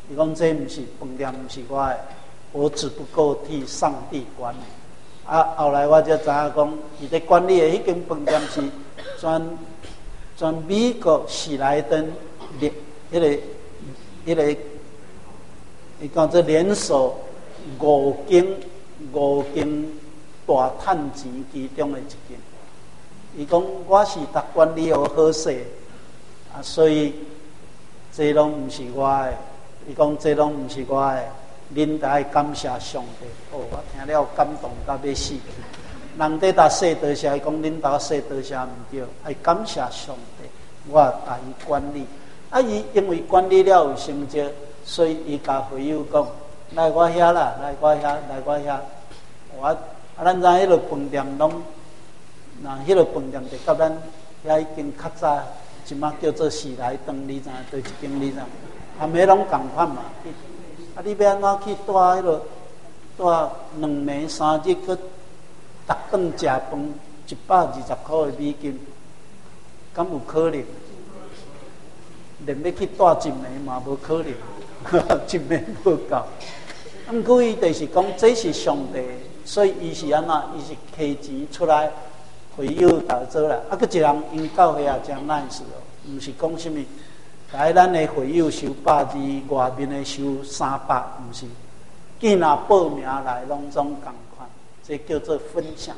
伊讲这毋是饭店，毋是我的，我只不过替上帝管理。啊，后来我才知影讲，伊咧管理的迄间饭店是专专美国喜来登连迄个迄个，伊讲这连锁五间五间大趁钱其中的一间。伊讲我是达管理好好势，啊，所以这拢毋是我的。伊讲这拢毋是我的。恁得爱感谢上帝，哦，我听了感动到要死去。人伫搭说多谢，伊讲恁搭说多谢毋对，爱感谢上帝，我带伊管理。啊，伊因为管理了有成绩，所以伊甲会友讲：来我遐啦，来我遐，来我遐。我啊，咱知迄落饭店拢，那迄落饭店就甲咱遐已经较早，即马叫做喜来登，你知影？对一间你知？含迄拢共款嘛。啊！你要安怎去带迄落带两暝三日去逐顿食饭一百二十箍的美金，敢有可能？连要去带一暝嘛，无可能，一暝无够。毋过伊就是讲，这是上帝，所以伊是安怎？伊是摕钱出来会友投做啦。啊，佮一人因教会也真 nice 哦，毋是讲什么。来，咱的会友收百二，外面的收三百，毋是。既然报名来，拢总共款，这叫做分享。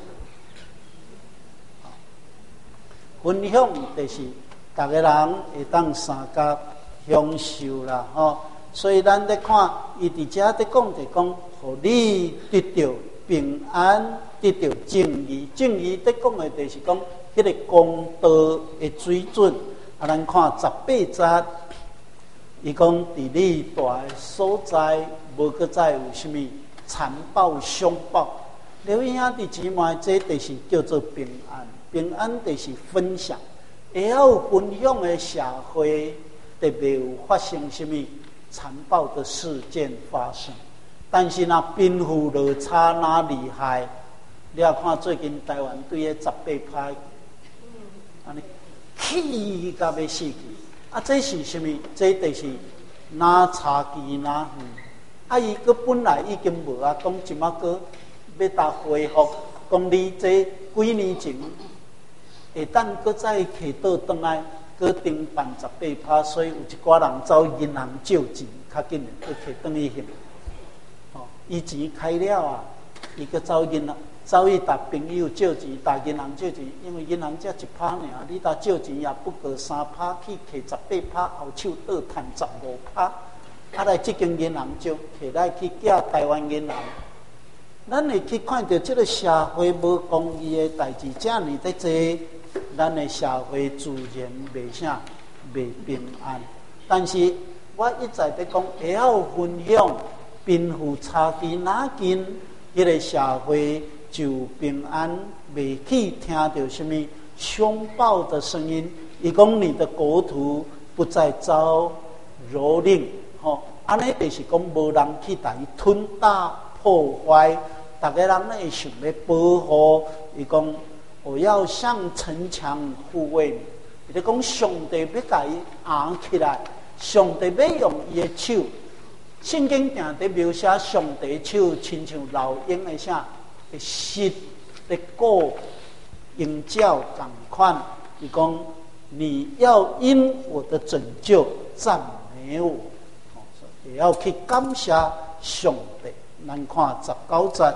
分享就是逐个人会当参加享受啦，吼。所以咱咧看，伊伫遮咧讲就讲，互你得到平安，得到正义。正义咧讲的就是讲，迄个公道的水准。啊，咱看十八节，伊讲伫你大所在，无搁再有啥物残暴凶暴。刘兄弟姊妹，这就是叫做平安。平安就是分享，会晓有分享的社会，特别有发生啥物残暴的事件发生。但是若贫富落差哪厉害，你也看最近台湾对个十八派，安尼。气甲要死去，啊！这是什么？这就是哪差距哪远。啊！伊个本来已经无啊，讲即马个要搭恢复，讲你这几年前会当搁再摕倒转来，搁停办十八趴，所以有一寡人走银行借钱，较紧的搁摕转去还。哦，伊钱开了啊，伊搁走银行。走去搭朋友借钱，搭银行借钱，因为银行才一趴尔，你搭借钱也不过三趴，去摕十八趴，后手倒赚十五趴，啊来这间银行借，摕来去寄台湾银行。咱会去看到这个社会无公义的代志，这样在这，咱的社会自然袂啥袂平安。但是我一再在讲，会晓分享贫富差距哪近，迄个社会。就平安，未去听到什么凶暴的声音。伊讲你的国土不再遭蹂躏，吼，安尼就是讲无人去甲伊吞打破坏，逐个人咧想要保护。伊讲我要向城墙护卫你。伊咧讲上帝要甲伊昂起来，上帝要用伊的手。圣经定伫描写上帝手，亲像老鹰的啥？的膝的过应教赶快，伊讲你要因我的拯救赞美我，也要去感谢上帝。咱看十九节，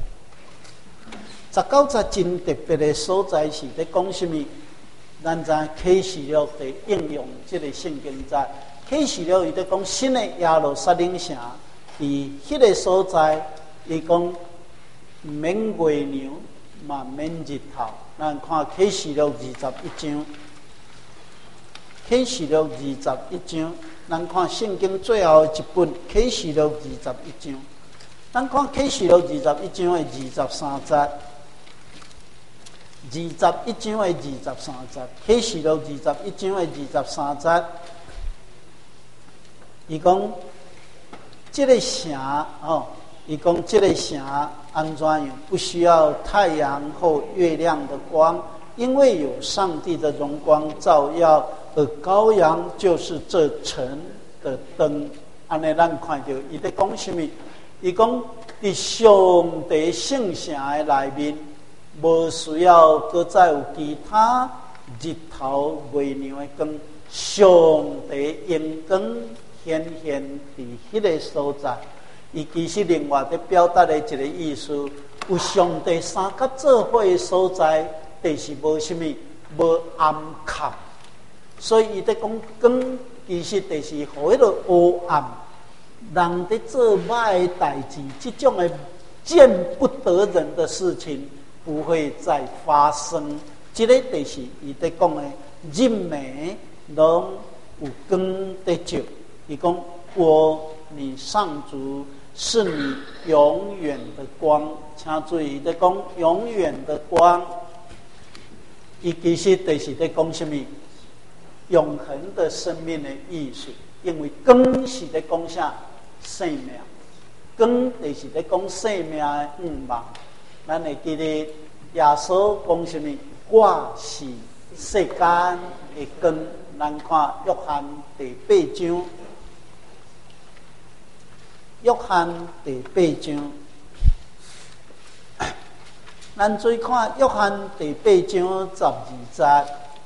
十九节真特别的所在是在讲什么？咱知启示录的应用这个圣经在启示录伊在讲新的耶路撒冷城，伫迄个所在，伊讲。免月亮，嘛免日头。咱看启示录二十一章，启示录二十一章，咱看圣经最后一本启示录二十一章。咱看启示录二十一章的二十三节，二十一章的二十三节，启示录二十一章的二十三节，伊讲这个城哦。伊讲这个城安怎样？不需要太阳或月亮的光，因为有上帝的荣光照耀，而羔羊就是这城的灯。 安尼咱看到伊在讲什么？伊讲伫上帝圣城的内面，无需要搁再有其他日头、月亮的光，上帝阳光显现伫迄个所在。伊其实另外伫表达的一个意思，有上帝三角做伙的所在，就是无什么无暗坎，所以伊在讲光，其实就是互迄个黑暗。人在做歹的代志，这种的见不得人的事情不会再发生。这个就是伊在讲的，日暝拢有光在照。伊讲我，你上主是你永远的光，请注意，在讲永远的光，伊其实就是在讲什么？永恒的生命的意思。因为光是在讲啥？生命，光就是在讲生命的愿望。咱会记得耶稣讲什么？我是世间的光。咱看约翰第八章，约翰第八章，咱再看约翰第八章十二节。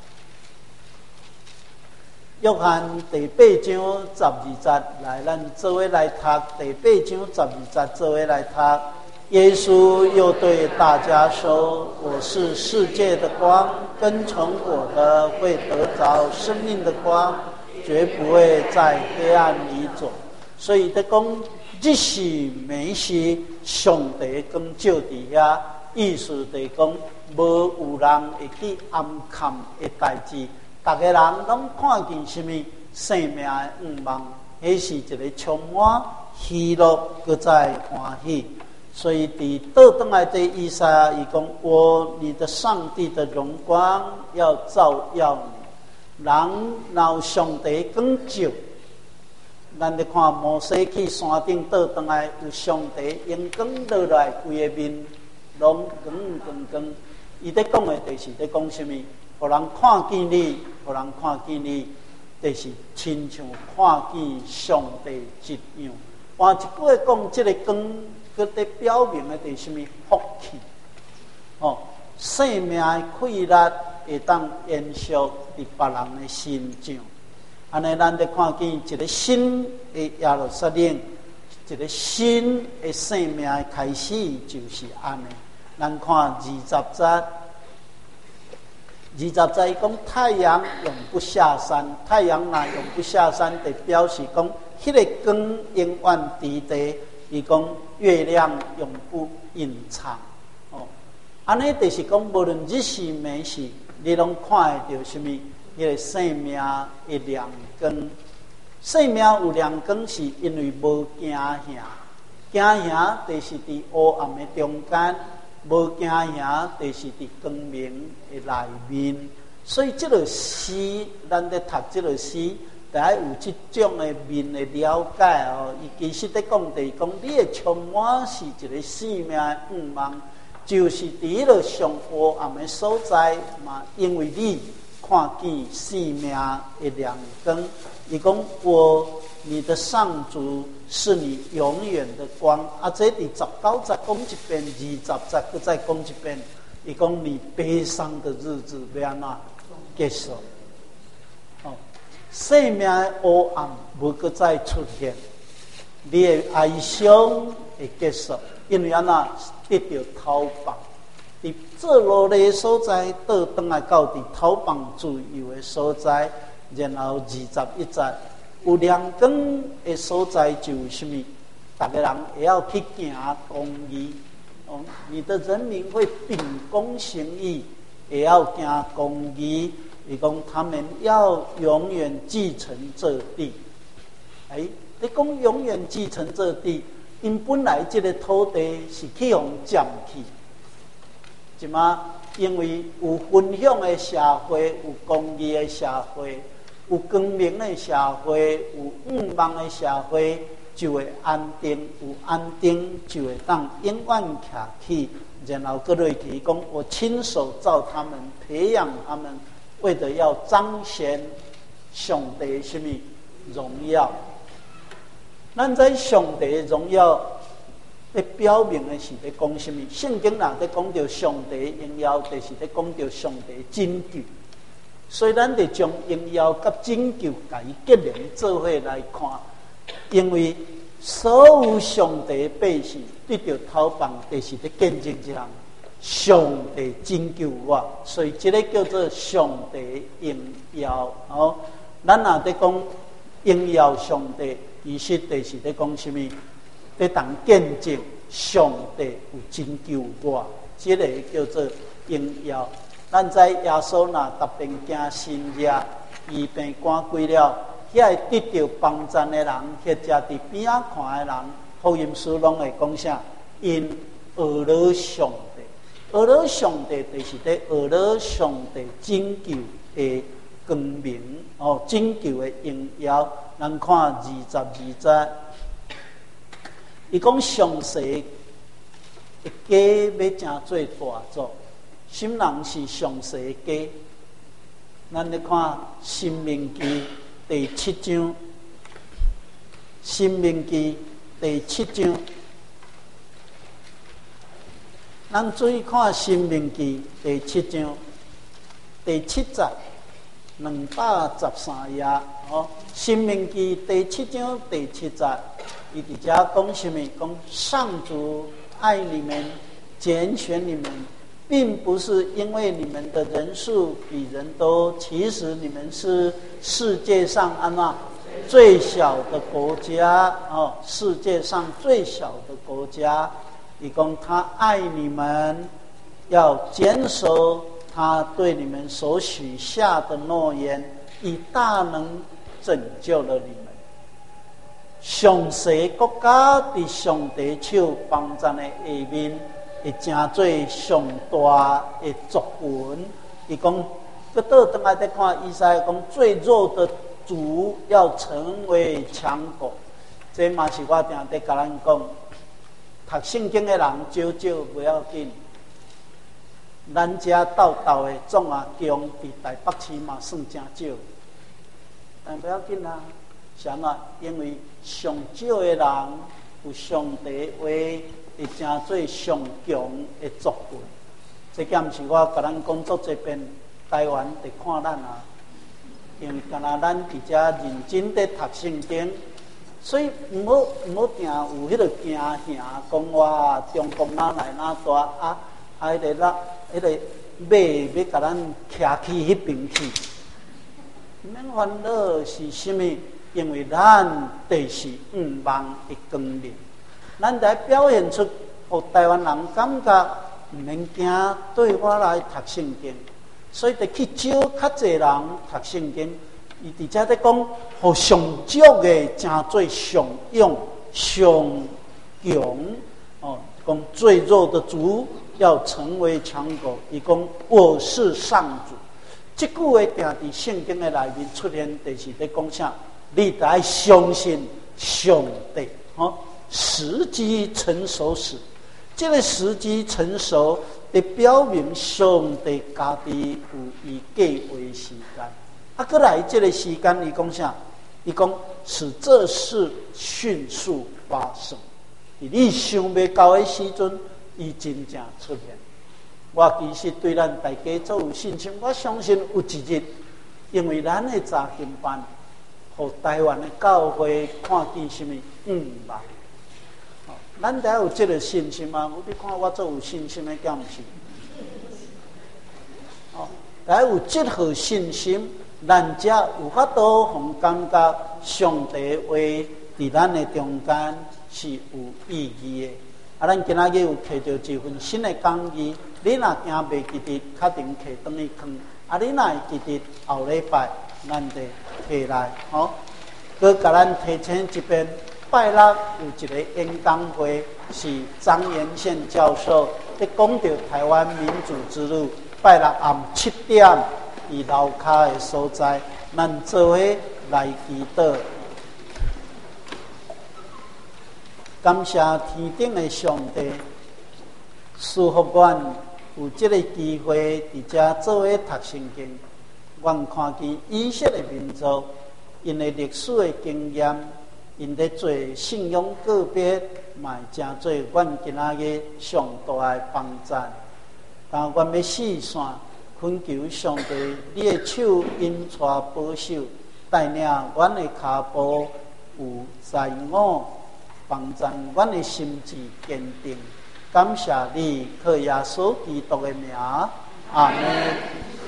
约翰第八章十二节，来，咱做伙来读第八章十二节，做伙来读。耶稣又对大家说：“我是世界的光，跟从我的会得着生命的光，绝不会在黑暗里走。”所以，在讲这是每是上帝光照伫遐，意思就是讲，无有人会去暗藏的代志。大家人拢看见什么生命的愿望，迄是一个充满喜乐，搁再欢喜。所以伫倒转来的以赛亚伊讲：“我你的上帝的荣光要照耀你。”人若有上帝光照，咱咧看摩西去山顶倒转来，有上帝阳光落来，规个面拢光光光。伊咧讲的就是咧讲什么？互人看见你，互人看见你，就是亲像看见上帝一样。换一句话讲，这个光，佮在表明的就是什么福气？哦，生命的快乐会当延续伫别人的身上。安尼，咱得看见一个新的耶路撒冷，一个新的生命的开始，就是安尼。咱看二十节。二十节讲太阳永不下山，太阳若永不下山，就表示讲迄个光永远伫地。伊讲月亮永不隐藏。哦，安尼就是讲，无论日时暝时，你拢看会到什么？迄个生命的亮光。生命有亮光，是因为无惊吓，惊吓就是伫黑暗的中间。无惊吓，就是伫光明的内面，所以这个诗，咱在读这个诗，得要有这种的面的了解哦。伊其实在讲，就是讲，你的充满是一个生命的愿望，就是伫迄个上黑暗的所在嘛，因为你看见生命的亮光。伊讲我。你的上主是你永远的光啊！这第十九节讲一遍，二十节搁再讲一遍。伊讲你悲伤的日子要安怎结束？哦，生命的黑暗无搁再出现，你的哀伤会结束，因为安怎得到逃放。伫坐落来的所在，倒转来到伫逃放自由的所在，然后二十一节。有亮光的所在就是什么？大家人也要去行公义。哦，你的人民会秉公行义，也要行公义。伊讲他们要永远继承这地。哎，你讲永远继承这地，因本来这个土地是去用占去，是吗？因为有分享的社会，有公义的社会。有光明的社会，有愿望的社会，就会安定；有安定，就会当永远徛起。然后各位提供，我亲手造他们，培养他们，为的要彰显上帝什么荣耀。 咱在上帝的荣耀，咧表明的是咧讲什么？圣经若咧讲到上帝的荣耀，就是咧讲到上帝的拯救。所以咱得将荣耀甲拯救甲伊结连做伙来看，因为所有上帝的百姓得到头棒，就是咧见证这样上帝拯救我，所以这个叫做上帝荣耀哦。咱若咧讲荣耀上帝，其实就是咧讲什么？咧当见证上帝有拯救我，这个叫做荣耀。咱知耶稣若特别惊新热，医病赶鬼了，遐得到帮助的人，或者伫边仔看的人，福音书拢会讲啥？因学了上帝，学了上帝就是咧学了上帝拯救的光明哦，拯救的荣耀。咱看二十二节，伊讲上世的家要真做大作。什人是上世的家？咱来看《申命记》第七章，《申命记》第七章，咱注意看《申命记》第七章第七节，两百十三页哦，《申命记》第七章第七节，伊伫遮讲什么？讲上主爱你们，拣选你们。并不是因为你们的人数比人多，其实你们是世界上安那最小的国家哦，世界上最小的国家。以供他爱你们，要坚守他对你们所许下的诺言，以大能拯救了你们。上世国家伫上帝手帮助的下面。会成做上大的族群。伊讲，个倒转来再看，以赛讲最弱的族要成为强国。这嘛是我定在甲咱讲，读圣经的人少少不要紧，咱遮斗斗的总啊强，伫台北市嘛算真少，但不要紧啦。啥嘛？因为上少的人有上帝话。会成做上强的族群，这件是我甲咱工作这边台湾得看咱啊，因为敢若咱伫遮认真地读圣经，所以毋好毋好定有迄个惊吓，讲哇中国哪来哪大啊，啊迄个啦，迄个马要甲咱徛去迄边去，免烦恼是啥物？因为咱就是五万的光明。咱来表现出，互台湾人感觉毋免惊，对我来读圣经，所以得去招较侪人读圣经。伊伫遮咧讲，互上足的真做上勇、上强哦，讲最弱的族要成为强国。伊讲我是上主，这句话定伫圣经的内面出现，就是咧讲啥？你得爱相信上帝哦。时机成熟时，这个时机成熟的表明上帝家己有伊计划时间。啊，过来这个时间，伊讲啥？伊讲使这事迅速发生。你想未到的时阵，伊真正出现。我其实对咱大家都有信心，我相信有一日，因为咱的查经班，互台湾的教会看见什么五万。咱得有这个信心啊！我你看我做有信心的，敢毋是？哦，得有这号信心，咱才有法度互感觉上帝话伫咱的中间是有意义的。啊，咱今仔日有摕到一份新的讲义，你若惊袂记得，确定摕转去藏。啊，你若会记得，后礼拜咱得摕来，吼、哦，佮甲咱提醒一遍。拜六有一个演讲会，是张延宪教授在讲到台湾民主之路。拜六暗七点，伫楼骹的所在，咱做伙来祈祷。感谢天顶的上帝，赐福阮有这个机会伫遮做伙读圣经。阮看见以色列民族因为历史的经验。 因咧做信仰个别，嘛真做阮今仔日上大诶帮赞。但阮要四线，恳求上帝，你诶手引带保守，带领阮诶脚步有在我，帮赞阮诶心志坚定。感谢你，靠耶稣基督诶名，阿门。